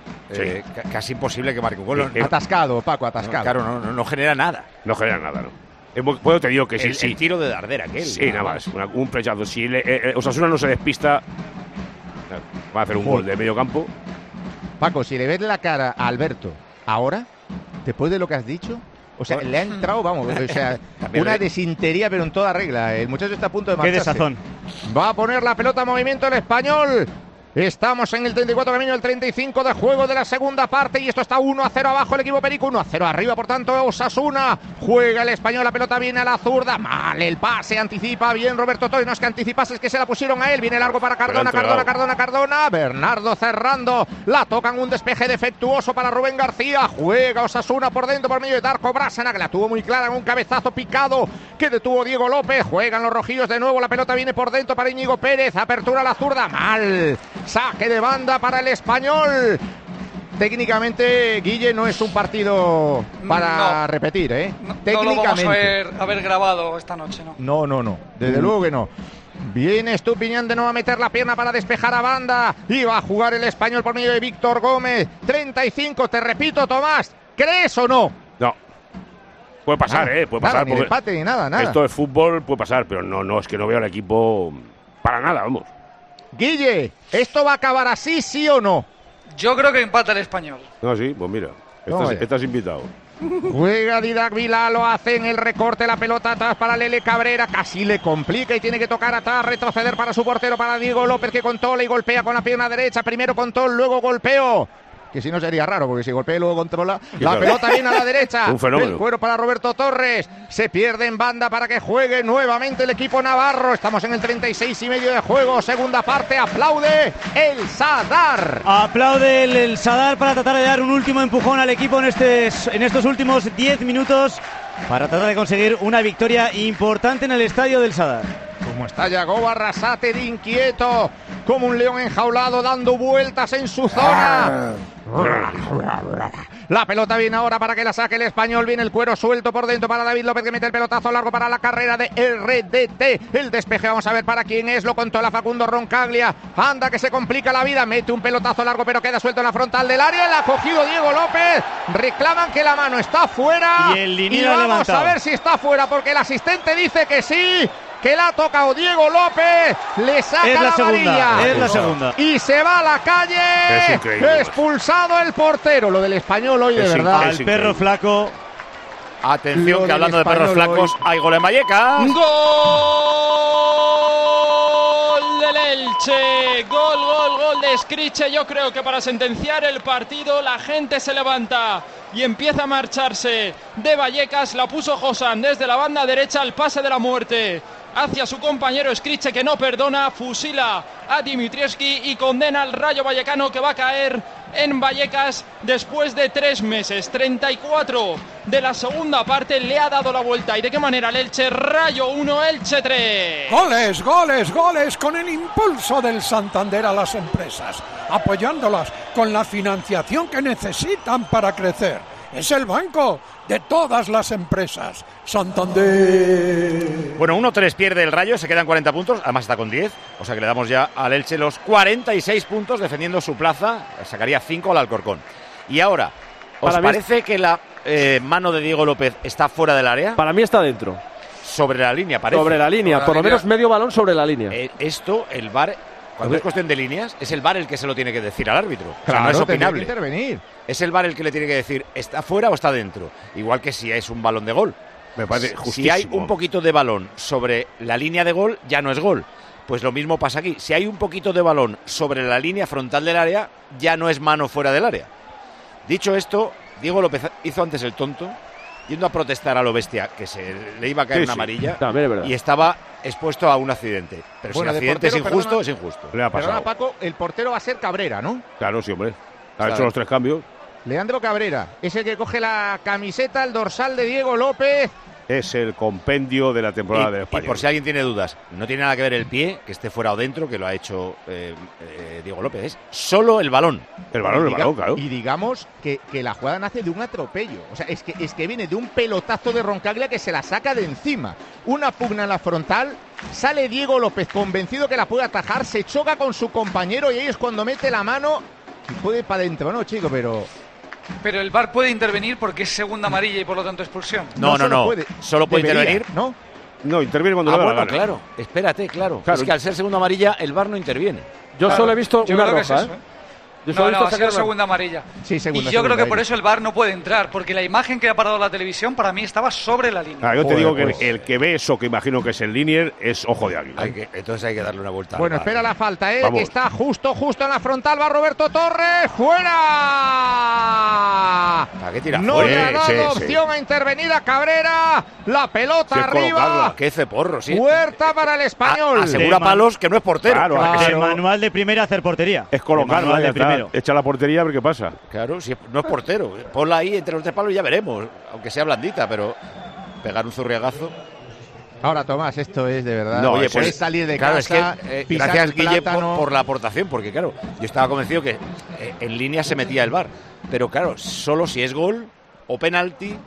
casi imposible que marque un gol. Atascado, Paco, atascado. Claro, no genera nada. No genera nada, ¿no? Puedo te digo que sí. El tiro de Darder aquel. Sí, nada más. Un flechazo. Si Osasuna no se despista, va a hacer un gol de medio campo. Paco, si le ves la cara a Alberto ahora, después de lo que has dicho, o sea, le ha entrado, vamos, o sea, una desintería, pero en toda regla. El muchacho está a punto de marcharse. Qué desazón. Va a poner la pelota en movimiento el español. Estamos en el 34, camino el 35 de juego de la segunda parte y esto está 1-0 abajo el equipo perico, 1-0 arriba, por tanto Osasuna. Juega el español, la pelota viene a la zurda, mal el pase, anticipa bien Roberto Torres, no es que anticipase, es que se la pusieron a él, viene largo para Cardona, Bernardo cerrando, la tocan, un despeje defectuoso para Rubén García, juega Osasuna por dentro por medio de Darko Brasana, que la tuvo muy clara en un cabezazo picado que detuvo Diego López, juegan los rojillos de nuevo, la pelota viene por dentro para Íñigo Pérez, apertura a la zurda, mal. Saque de banda para el español. Técnicamente, Guille, no es un partido para repetir, ¿eh? Técnicamente. No lo vamos a haber grabado esta noche, ¿no? No. Desde luego que no. Viene Estupiñán de nuevo a meter la pierna para despejar a banda. Y va a jugar el español por medio de Víctor Gómez. 35, te repito, Tomás. ¿Crees o no? No. Puede pasar, puede pasar. Ni empate ni nada. Esto de fútbol puede pasar, pero no, es que no veo al equipo para nada, vamos. Guille, ¿esto va a acabar así, sí o no? Yo creo que empata el español. No, sí, pues mira, estás invitado. Juega Didac Vilá, lo hace en el recorte, la pelota atrás para Lele Cabrera, casi le complica y tiene que tocar atrás, retroceder para su portero, para Diego López, que controla y golpea con la pierna derecha, primero control, luego golpeo. Que si no sería raro, porque si golpea y luego controla. La pelota viene a la derecha. Un fenómeno. El cuero para Roberto Torres. Se pierde en banda para que juegue nuevamente el equipo navarro. Estamos en el 36,5 de juego. Segunda parte. Aplaude el Sadar. Aplaude el Sadar para tratar de dar un último empujón al equipo en estos últimos 10 minutos. Para tratar de conseguir una victoria importante en el estadio del Sadar. Como está Yagoba Arrasate de inquieto, como un león enjaulado dando vueltas en su zona. La pelota viene ahora para que la saque el español. Viene el cuero suelto por dentro para David López, que mete el pelotazo largo para la carrera de RDT. El despeje, vamos a ver para quién es. Lo controla Facundo Roncaglia. Anda que se complica la vida. Mete un pelotazo largo pero queda suelto en la frontal del área. La ha cogido Diego López. Reclaman que la mano está fuera. Y vamos a ver si está fuera, porque el asistente dice que sí. Que la ha tocado Diego López, le saca la amarilla. Es la segunda. Y se va a la calle. Expulsado el portero. Lo del español hoy, de verdad. Al perro flaco. Atención, que hablando de perros flacos, hay gol en Vallecas. ¡Gol del Elche! Gol de Scriche. Yo creo que para sentenciar el partido la gente se levanta y empieza a marcharse de Vallecas. La puso Josán desde la banda derecha, al pase de la muerte hacia su compañero Scriche, que no perdona, fusila a Dimitrievski y condena al Rayo Vallecano, que va a caer en Vallecas después de 3 meses. 34 de la segunda parte, le ha dado la vuelta. ¿Y de qué manera? El Elche, Rayo 1, Elche 3. Goles, goles, goles con el impulso del Santander a las empresas, apoyándolas con la financiación que necesitan para crecer. Es el banco de todas las empresas. Santander. Bueno, 1-3 pierde el Rayo, se quedan 40 puntos, además está con 10, o sea que le damos ya al Elche los 46 puntos defendiendo su plaza, sacaría 5 al Alcorcón. Y ahora, ¿os parece que la mano de Diego López está fuera del área? Para mí está dentro. Sobre la línea, parece. Sobre la línea, por lo menos medio balón sobre la línea. Esto, el VAR, cuando es cuestión de líneas, es el VAR el que se lo tiene que decir al árbitro. Claro, no es opinable. Que intervenir. Es el VAR el que le tiene que decir, ¿está fuera o está dentro? Igual que si es un balón de gol. Me parece justísimo. Si hay un poquito de balón sobre la línea de gol, ya no es gol. Pues lo mismo pasa aquí. Si hay un poquito de balón sobre la línea frontal del área, ya no es mano fuera del área. Dicho esto, Diego López hizo antes el tonto, yendo a protestar a lo bestia, que se le iba a caer una amarilla, y estaba expuesto a un accidente. Pero si el accidente es injusto, es injusto. Le ha pasado. Perdona, Paco, el portero va a ser Cabrera, ¿no? Claro, sí, hombre. Ha hecho los 3 cambios. Leandro Cabrera es el que coge la camiseta, el dorsal de Diego López. Es el compendio de la temporada de España. Y por si alguien tiene dudas, no tiene nada que ver el pie, que esté fuera o dentro, que lo ha hecho Diego López. Es solo el balón. El balón, claro. Y digamos que la jugada nace de un atropello. O sea, es que viene de un pelotazo de Roncaglia que se la saca de encima. Una pugna en la frontal, sale Diego López convencido que la puede atajar, se choca con su compañero y ahí es cuando mete la mano y puede para adentro, ¿no, chico? Pero el VAR puede intervenir porque es segunda amarilla y por lo tanto expulsión. No. Solo puede intervenir. No, interviene cuando le da la gana. Claro. Espérate, claro. Es que al ser segunda amarilla, el VAR no interviene. Yo solo he visto una roja, es eso, ha sido segunda amarilla. Sí, segunda, y yo creo que por eso el VAR no puede entrar, porque la imagen que ha parado la televisión para mí estaba sobre la línea. Yo te digo que el que ve eso, que imagino que es el Linier, es ojo de águila. Entonces hay que darle una vuelta. Bueno, espera la falta, que está justo en la frontal, va Roberto Torres, ¡fuera! No le ha dado opción a intervenir a Cabrera, la pelota arriba. ¡Qué ceporro, sí! Puerta para el Español. Asegura Palos que no es portero. Claro. El manual de primera hacer portería. Es colocarlo de primero. Echa la portería a ver qué pasa. Claro, si no es portero. Ponla ahí entre los 3 palos y ya veremos. Aunque sea blandita, pero pegar un zurriagazo. Ahora, Tomás, esto es de verdad. No, oye, pues es salir de casa. Es que, gracias, Guille, por la aportación, porque claro, yo estaba convencido que en línea se metía el VAR. Pero claro, solo si es gol o penalti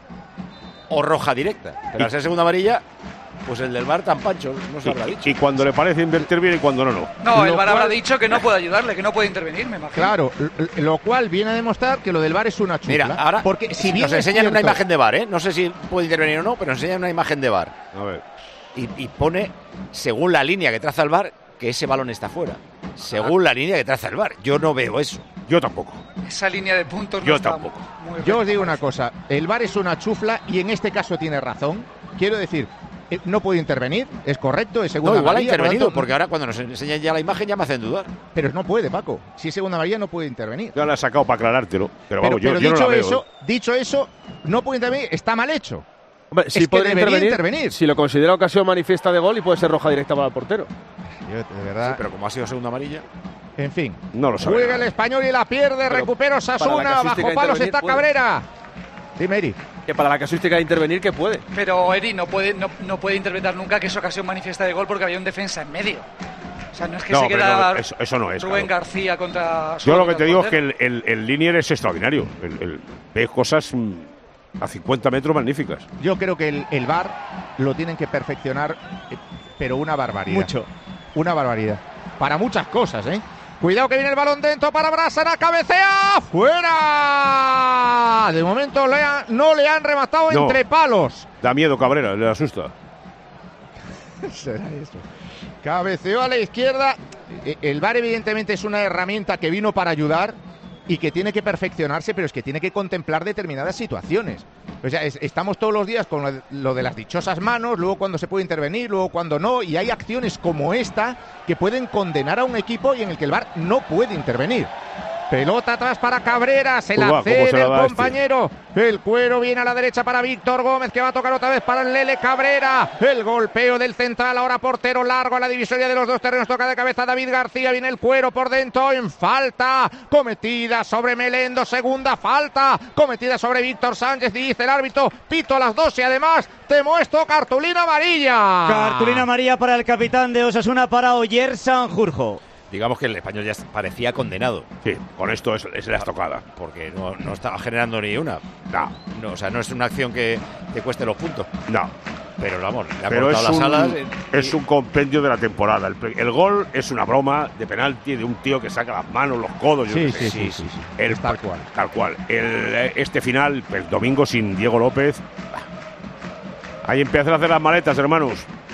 o roja directa. Pero al ser segunda amarilla, pues el del VAR tan pancho, no se habrá dicho. Y cuando le parece invertir bien y cuando no. No, el VAR habrá dicho que no puede ayudarle, que no puede intervenir, me imagino. Claro, lo cual viene a demostrar que lo del VAR es una chufla. Mira, ahora porque si bien nos enseñan una imagen de VAR, no sé si puede intervenir o no, pero nos enseñan una imagen de VAR. A ver. Y pone, según la línea que traza el VAR, que ese balón está fuera. Según la línea que traza el VAR. Yo no veo eso. Yo tampoco. Esa línea de puntos yo tampoco. Yo os digo una cosa, el VAR es una chufla y en este caso tiene razón. Quiero decir, no puede intervenir, es correcto, es segunda igual amarilla. Ha intervenido, porque ahora cuando nos enseñan ya la imagen ya me hacen dudar. Pero no puede, Paco. Si es segunda amarilla no puede intervenir. Ya la he sacado para aclarártelo. Pero vamos, yo dicho no la veo. Dicho eso, no puede intervenir, está mal hecho. Hombre, si podría intervenir, si lo considera ocasión manifiesta de gol y puede ser roja directa para el portero. De verdad. Sí, pero como ha sido segunda amarilla. En fin, no lo sabe. Juega el Español y la pierde, recupera Osasuna, bajo palos está Cabrera. Dime, Eri. Que para la casuística de intervenir, que puede. Pero Eri no puede interpretar nunca que es ocasión manifiesta de gol porque había un defensa en medio. O sea, no es que se queda eso no es, Rubén García contra... Yo lo que te digo es que el Linier es extraordinario. Ve cosas a 50 metros magníficas. Yo creo que el VAR lo tienen que perfeccionar, pero una barbaridad. Mucho. Una barbaridad. Para muchas cosas, ¿eh? Cuidado que viene el balón dentro para Brásana, cabecea, ¡fuera! De momento no le han rematado entre palos. Da miedo Cabrera, le asusta. Será eso. Cabeceó a la izquierda. El VAR evidentemente es una herramienta que vino para ayudar y que tiene que perfeccionarse, pero es que tiene que contemplar determinadas situaciones. O sea, estamos todos los días con lo de las dichosas manos, luego cuando se puede intervenir, luego cuando no, y hay acciones como esta que pueden condenar a un equipo y en el que el VAR no puede intervenir. Pelota atrás para Cabrera, se la cede el compañero. El Cuero viene a la derecha para Víctor Gómez, que va a tocar otra vez para el Lele Cabrera. El golpeo del central, ahora portero largo a la divisoria de los dos terrenos. Toca de cabeza David García, viene el Cuero por dentro en falta. Cometida sobre Melendo, segunda falta. Cometida sobre Víctor Sánchez, dice el árbitro. Pito a las 2 y además te muestro cartulina amarilla. Cartulina amarilla para el capitán de Osasuna, para Oyer Sanjurjo. Digamos que el Español ya parecía condenado. Sí, con esto es la estocada. Porque no estaba generando ni una. No, o sea, no es una acción que te cueste los puntos. No. Pero vamos, le ha cortado las alas. Es un compendio de la temporada. El gol es una broma de penalti de un tío que saca las manos, los codos. Sí. Tal cual. Este final, el domingo sin Diego López. Ahí empiezan a hacer las maletas, hermanos.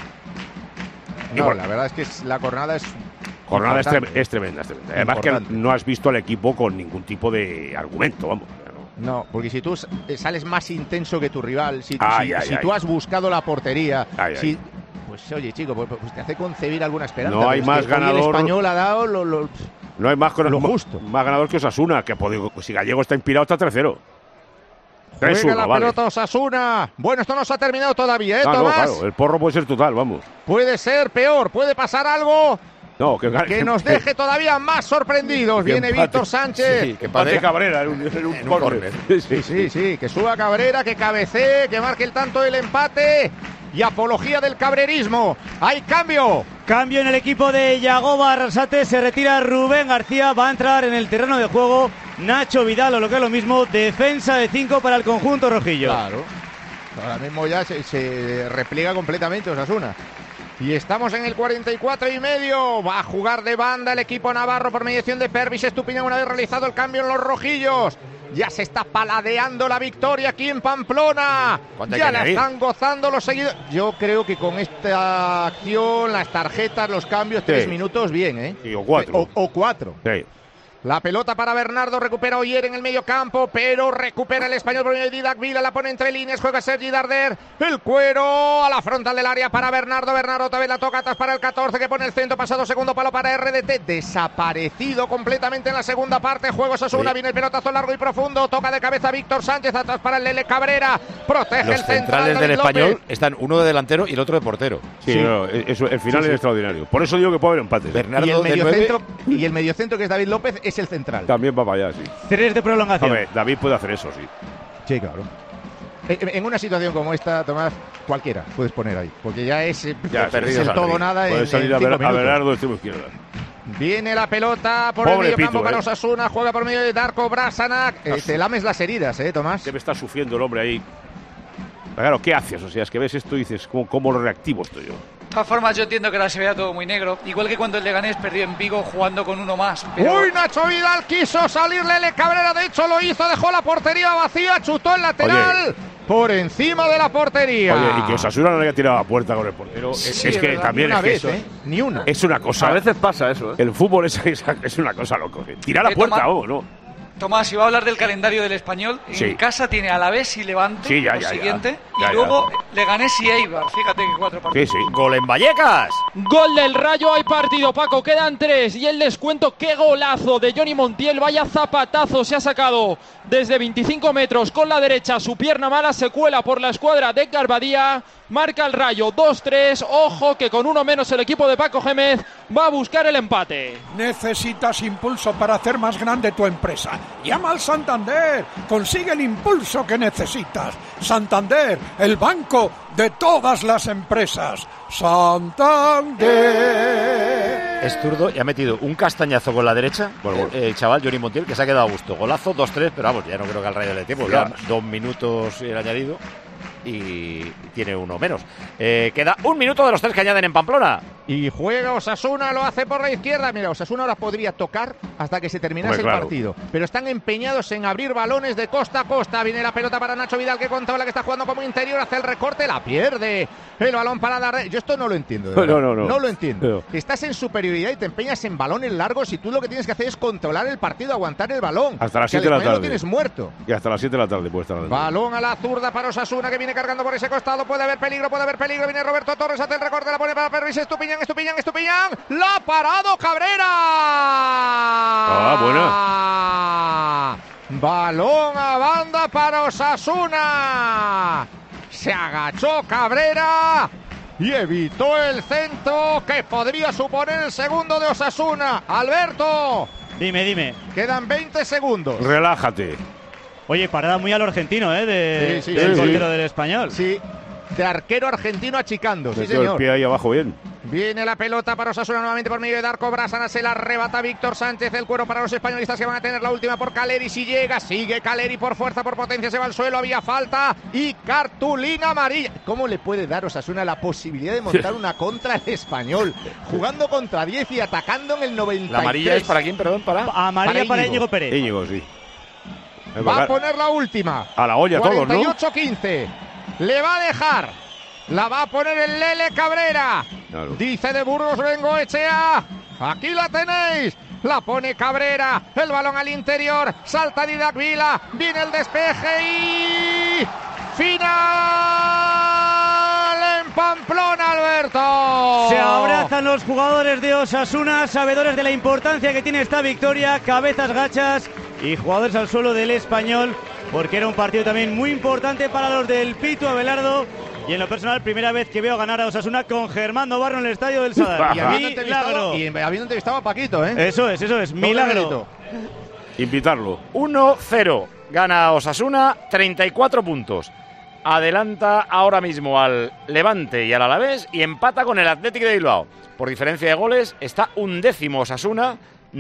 No, la verdad es que la jornada es... Jornada es tremenda. Además que no has visto al equipo con ningún tipo de argumento, vamos. No, porque si tú sales más intenso que tu rival, si tú has buscado la portería, pues oye, chico, pues te hace concebir alguna esperanza. No hay más ganador. El Español ha dado no hay más lo justo. Más ganador que Osasuna, que si Gallego está inspirado está 3-0. Juega la pelota Osasuna. Bueno, esto no se ha terminado todavía, Tomás. Claro, el porro puede ser total, vamos. Puede ser peor, puede pasar algo... No, que nos deje todavía más sorprendidos. Viene Víctor Sánchez. Sí, que empate Cabrera en un córner. Sí, que suba Cabrera, que cabecee, que marque el tanto del empate. Y apología del cabrerismo. ¡Hay cambio! Cambio en el equipo de Yagoba Arrasate. Se retira Rubén García. Va a entrar en el terreno de juego Nacho Vidal, o lo que es lo mismo, defensa de 5 para el conjunto rojillo. Claro. Ahora mismo ya se repliega completamente Osasuna. Y estamos en el 44 y medio. Va a jugar de banda el equipo navarro por mediación de Pervis Estupiñán una vez realizado el cambio en los rojillos. Ya se está paladeando la victoria aquí en Pamplona. Ya la están gozando los seguidores. Yo creo que con esta acción, las tarjetas, los cambios, 3 minutos, bien, ¿eh? Sí, o 4. O 4. Sí. La pelota para Bernardo, recupera Oyer en el medio campo, pero recupera el Español por medio de Didac Vila, la pone entre líneas, juega Sergi Darder, el Cuero a la frontal del área para Bernardo otra vez la toca atrás para el 14 que pone el centro, pasado segundo palo para RDT, desaparecido completamente en la segunda parte, juego Osasuna, viene el pelotazo largo y profundo, toca de cabeza Víctor Sánchez, atrás para el Lele Cabrera, protege los el central centrales del Español están uno de delantero y el otro de portero. Sí. No, el final es extraordinario, por eso digo que puede haber empates. Bernardo y el mediocentro que es David López es el central. También va para allá, sí. 3 de prolongación. Hombre, David puede hacer eso, sí. Sí, claro. En una situación como esta, Tomás, cualquiera puedes poner ahí, porque ya es el todo o nada. Puede salir a Bernardo de extremo izquierda. Viene la pelota por el medio campo para Osasuna, juega por medio de Darko Brasanac. Te lames las heridas, Tomás. Debe estar sufriendo el hombre ahí. Claro, ¿qué haces? O sea, es que ves esto y dices, ¿cómo lo reactivo esto yo? De todas formas, yo entiendo que ahora se vea todo muy negro. Igual que cuando el Leganés perdió en Vigo jugando con uno más. Pero... ¡Uy! Nacho Vidal quiso salir Lele Cabrera. De hecho, lo hizo. Dejó la portería vacía. Chutó el lateral. Por encima de la portería. Oye, y que Osasuna no le haya tirado a la puerta con el portero. Sí, es que verdad, también es que vez, eso. Ni una. Es una cosa. A veces pasa eso, El fútbol es una cosa loco. Tira a la puerta, ¿no? Tomás, iba a hablar del calendario del Español. En casa tiene Alavés y Levante, siguiente. Y luego Leganés y Eibar. Fíjate que 4 partidos. Sí. Gol en Vallecas. Gol del Rayo, hay partido, Paco. Quedan 3 y el descuento. ¡Qué golazo de Johnny Montiel! Vaya zapatazo se ha sacado desde 25 metros con la derecha. Su pierna mala se cuela por la escuadra de Edgar Badía. Marca el Rayo 2-3. Ojo que con uno menos el equipo de Paco Gémez va a buscar el empate. Necesitas impulso para hacer más grande tu empresa. Llama al Santander. Consigue el impulso que necesitas. Santander, el banco de todas las empresas. Santander. Es zurdo y ha metido un castañazo con la derecha. El chaval Johnny Montiel, que se ha quedado a gusto. Golazo 2-3, pero vamos, ya no creo que al Rayo le dé tiempo. Ya 2 minutos el añadido. Y tiene uno menos. Queda 1 minuto de los 3 que añaden en Pamplona. Y juega Osasuna, lo hace por la izquierda. Mira, Osasuna ahora podría tocar hasta que se terminase el partido. Pero están empeñados en abrir balones de costa a costa. Viene la pelota para Nacho Vidal, que controla, que está jugando como interior. Hace el recorte, la pierde. El balón para Darder. Yo esto no lo entiendo. No lo entiendo. Estás en superioridad y te empeñas en balones largos y tú lo que tienes que hacer es controlar el partido, aguantar el balón. Hasta las 7 de la tarde. Lo tienes muerto. Y hasta las 7 de la tarde puede estar. Balón a la zurda para Osasuna, que viene cargando por ese costado. Puede haber peligro. Viene Roberto Torres, hace el recorte, la pone para Pervis Estupiñán. Estupiñán. ¡La ha parado Cabrera! Buena. Balón a banda para Osasuna. Se agachó Cabrera y evitó el centro que podría suponer el segundo de Osasuna. Alberto. Dime. Quedan 20 segundos. Relájate. Oye, parada muy al argentino, del portero del Español. Sí, de arquero argentino achicando. Sí, señor. El pie ahí abajo bien. Viene la pelota para Osasuna nuevamente por medio de Darko Brasana. Se la arrebata Víctor Sánchez. El cuero para los españolistas que van a tener la última por Caleri. Si llega, sigue Caleri por fuerza, por potencia. Se va al suelo. Había falta y cartulina amarilla. ¿Cómo le puede dar Osasuna la posibilidad de montar una contra al Español? Jugando contra 10 y atacando en el 93. ¿La amarilla es para quién, perdón? Amarilla para Íñigo Pérez. Íñigo, sí. Va a poner la última. A la olla todos, ¿no? 48-15. Le va a dejar. La va a poner el Lele Cabrera. Claro. Dice de Burgos Bengoechea. Aquí la tenéis. La pone Cabrera. El balón al interior. Salta Didac Vila. Viene el despeje y... ¡final! En Pamplona, Alberto. Se abrazan los jugadores de Osasuna, sabedores de la importancia que tiene esta victoria. Cabezas gachas y jugadores al suelo del Español, porque era un partido también muy importante para los del Pitu Abelardo. Y en lo personal, primera vez que veo ganar a Osasuna con Germán Navarro en el estadio del Sadar. Y habiendo entrevistado a Paquito, Eso es, milagro. Invitarlo. 1-0. Gana Osasuna, 34 puntos. Adelanta ahora mismo al Levante y al Alavés y empata con el Athletic de Bilbao. Por diferencia de goles, está 11º Osasuna,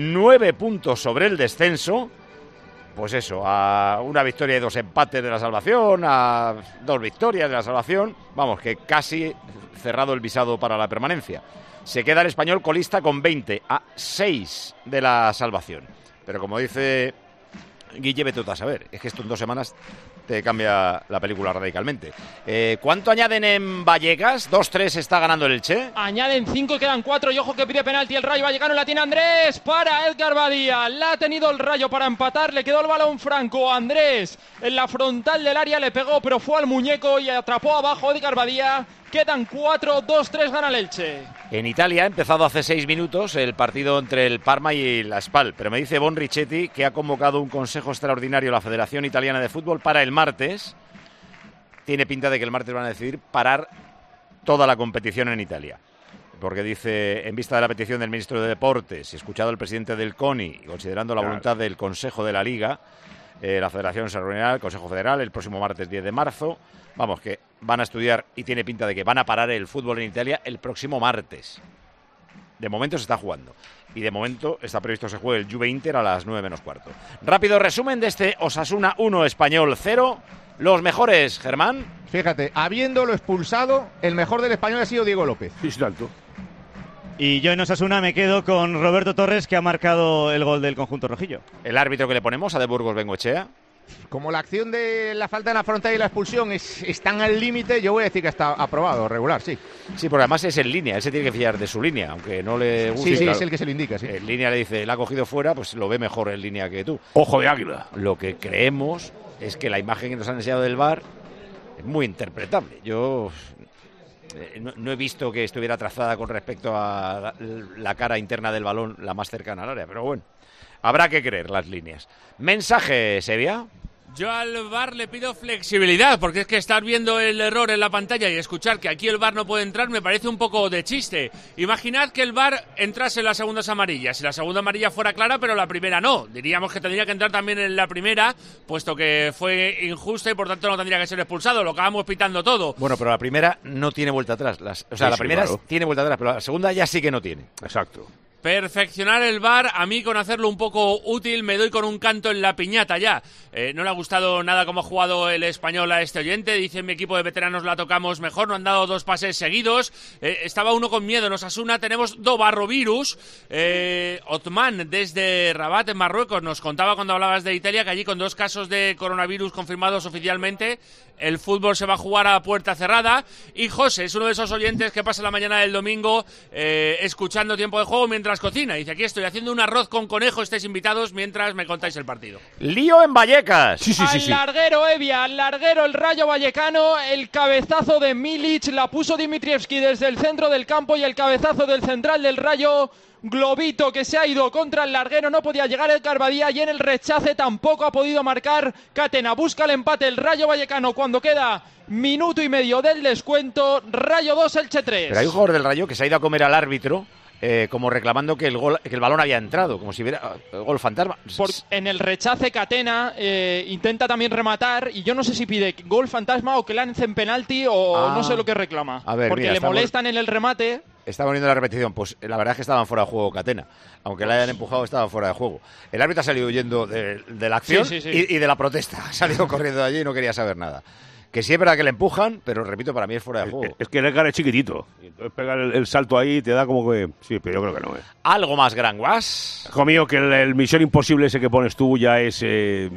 9 puntos sobre el descenso. Pues eso, a una victoria y 2 empates de la salvación, a 2 victorias de la salvación. Vamos, que casi cerrado el visado para la permanencia. Se queda el Español colista con 20, a 6 de la salvación. Pero como dice Guille, vete tú a saber, es que esto en 2 semanas te cambia la película radicalmente. ¿Cuánto añaden en Vallecas? 2-3 está ganando el Elche. Añaden 5 y quedan 4. Y ojo que pide penalti el Rayo Vallecano. La tiene Andrés para Edgar Badía. La ha tenido el Rayo para empatar. Le quedó el balón franco. Andrés en la frontal del área le pegó, pero fue al muñeco y atrapó abajo Edgar Badía. Quedan 4, 2-3 gana el Elche. En Italia ha empezado hace 6 minutos el partido entre el Parma y la Spal, pero me dice Bon Richetti que ha convocado un consejo extraordinario la Federación Italiana de Fútbol para el martes. Tiene pinta de que el martes van a decidir parar toda la competición en Italia. Porque dice, en vista de la petición del ministro de Deportes y escuchado al presidente del CONI y considerando la voluntad del Consejo de la Liga, la Federación se reunirá, el Consejo Federal, el próximo martes 10 de marzo. Vamos, que van a estudiar y tiene pinta de que van a parar el fútbol en Italia el próximo martes. De momento se está jugando. Y de momento está previsto que se juegue el Juve Inter a las 9 menos cuarto. Rápido resumen de este Osasuna 1, Español 0. Los mejores, Germán. Fíjate, habiéndolo expulsado, el mejor del Español ha sido Diego López. Sí, tanto. Y yo en Osasuna me quedo con Roberto Torres, que ha marcado el gol del conjunto rojillo. El árbitro que le ponemos, a de Burgos Bengoechea. Como la acción de la falta en la frontal y la expulsión están al límite, yo voy a decir que está aprobado, regular, sí. Sí, porque además es en línea, él se tiene que fiar de su línea, aunque no le guste. Sí, claro. Es el que se lo indica, sí. En línea le dice, la ha cogido fuera, pues lo ve mejor en línea que tú. Ojo de águila. Lo que creemos es que la imagen que nos han enseñado del VAR es muy interpretable. Yo no he visto que estuviera trazada con respecto a la cara interna del balón, la más cercana al área, pero bueno, habrá que creer las líneas. Mensaje, Sevilla. Yo al VAR le pido flexibilidad, porque es que estar viendo el error en la pantalla y escuchar que aquí el VAR no puede entrar me parece un poco de chiste. Imaginad que el VAR entrase en las segundas amarillas, si la segunda amarilla fuera clara pero la primera no. Diríamos que tendría que entrar también en la primera, puesto que fue injusta y por tanto no tendría que ser expulsado. Lo acabamos pitando todo. Bueno, pero la primera no tiene vuelta atrás. La primera claro, tiene vuelta atrás, pero la segunda ya sí que no tiene. Exacto. Perfeccionar el VAR, a mí con hacerlo un poco útil me doy con un canto en la piñata ya. No le ha gustado nada cómo ha jugado el Español a este oyente, dice mi equipo de veteranos la tocamos mejor, no han dado 2 pases seguidos, estaba uno con miedo en Osasuna, tenemos dobarrovirus. Otman desde Rabat en Marruecos nos contaba cuando hablabas de Italia que allí con 2 casos de coronavirus confirmados oficialmente el fútbol se va a jugar a puerta cerrada. Y José es uno de esos oyentes que pasa la mañana del domingo escuchando Tiempo de Juego mientras las cocina. Dice, aquí estoy haciendo un arroz con conejo, estáis invitados mientras me contáis el partido. Lío en Vallecas. Al larguero Evia, al larguero el Rayo Vallecano, el cabezazo de Milic, la puso Dimitrievski desde el centro del campo y el cabezazo del central del Rayo, Globito, que se ha ido contra el larguero, no podía llegar el Carbadía y en el rechace tampoco ha podido marcar Catena. Busca el empate el Rayo Vallecano cuando queda minuto y medio del descuento. Rayo 2, Elche 3. Pero hay un jugador del Rayo que se ha ido a comer al árbitro como reclamando que el balón había entrado, como si hubiera gol fantasma. En el rechace Catena intenta también rematar y yo no sé si pide gol fantasma o que lancen penalti o no sé lo que reclama. A ver, porque le molestan en el remate. Estaba viendo la repetición, pues la verdad es que estaban fuera de juego Catena. Aunque le hayan empujado, estaban fuera de juego. El árbitro ha salido huyendo de la acción y de la protesta. Ha salido corriendo de allí y no quería saber nada. Que sí es verdad que le empujan, pero repito, para mí es fuera de juego. Es que el Edgar es chiquitito. Y entonces pegar el salto ahí te da como que... Sí, pero yo creo que no. ¿Algo más, Gran Guas? Hijo mío, que el Misión Imposible ese que pones tú ya es... es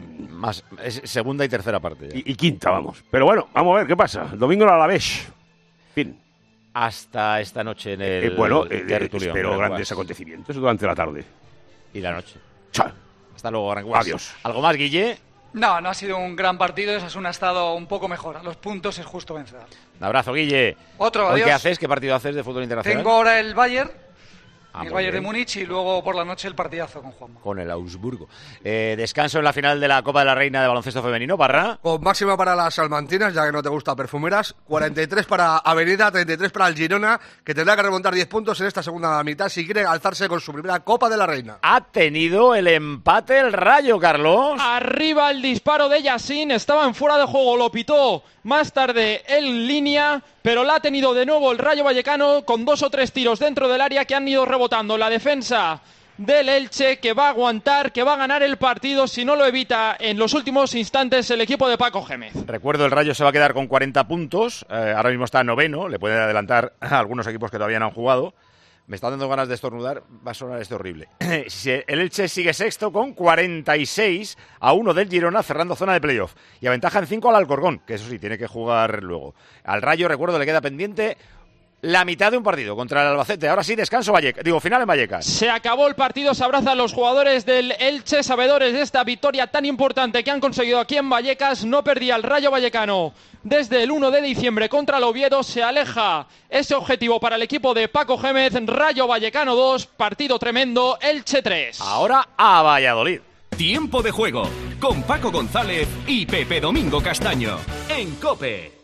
segunda y tercera parte. Y quinta, vamos. Pero bueno, vamos a ver qué pasa. El domingo en Alavés. Fin. Hasta esta noche en el territorio. Espero grandes acontecimientos durante la tarde. Y la noche. Chao. Hasta luego, Gran Guas. Adiós. ¿Algo más, Guille? No ha sido un gran partido. Osasuna ha estado un poco mejor. A los puntos es justo vencer. Un abrazo, Guille. Otro, ¿Hoy adiós. qué haces? ¿Qué partido haces de fútbol internacional? Tengo ahora el Bayern. El bien. Bayern de Múnich y luego por la noche el partidazo con Juanma. Con el Augsburgo. Descanso en la final de la Copa de la Reina de baloncesto femenino, Parra. Con máxima para las salmantinas, ya que no te gusta perfumeras. 43 para Avenida, 33 para el Girona, que tendrá que remontar 10 puntos en esta segunda mitad si quiere alzarse con su primera Copa de la Reina. Ha tenido el empate el Rayo, Carlos. Arriba el disparo de Yassin, estaba en fuera de juego, lo pitó más tarde en línea, pero la ha tenido de nuevo el Rayo Vallecano con 2 o 3 tiros dentro del área que han ido rebotando. La defensa del Elche, que va a aguantar, que va a ganar el partido si no lo evita en los últimos instantes el equipo de Paco Gémez. Recuerdo, el Rayo se va a quedar con 40 puntos, ahora mismo está noveno, le pueden adelantar a algunos equipos que todavía no han jugado. Me está dando ganas de estornudar, va a sonar esto horrible. El Elche sigue sexto con 46 a 1 del Girona, cerrando zona de playoff. Y aventaja en 5 al Alcorcón, que eso sí, tiene que jugar luego. Al Rayo, recuerdo, le queda pendiente la mitad de un partido contra el Albacete. Ahora sí, descanso final en Vallecas. Se acabó el partido, se abrazan los jugadores del Elche, sabedores de esta victoria tan importante que han conseguido aquí en Vallecas. No perdía el Rayo Vallecano desde el 1 de diciembre contra el Oviedo. Se aleja ese objetivo para el equipo de Paco Gémez. Rayo Vallecano 2, partido tremendo, Elche 3. Ahora a Valladolid. Tiempo de juego con Paco González y Pepe Domingo Castaño en COPE.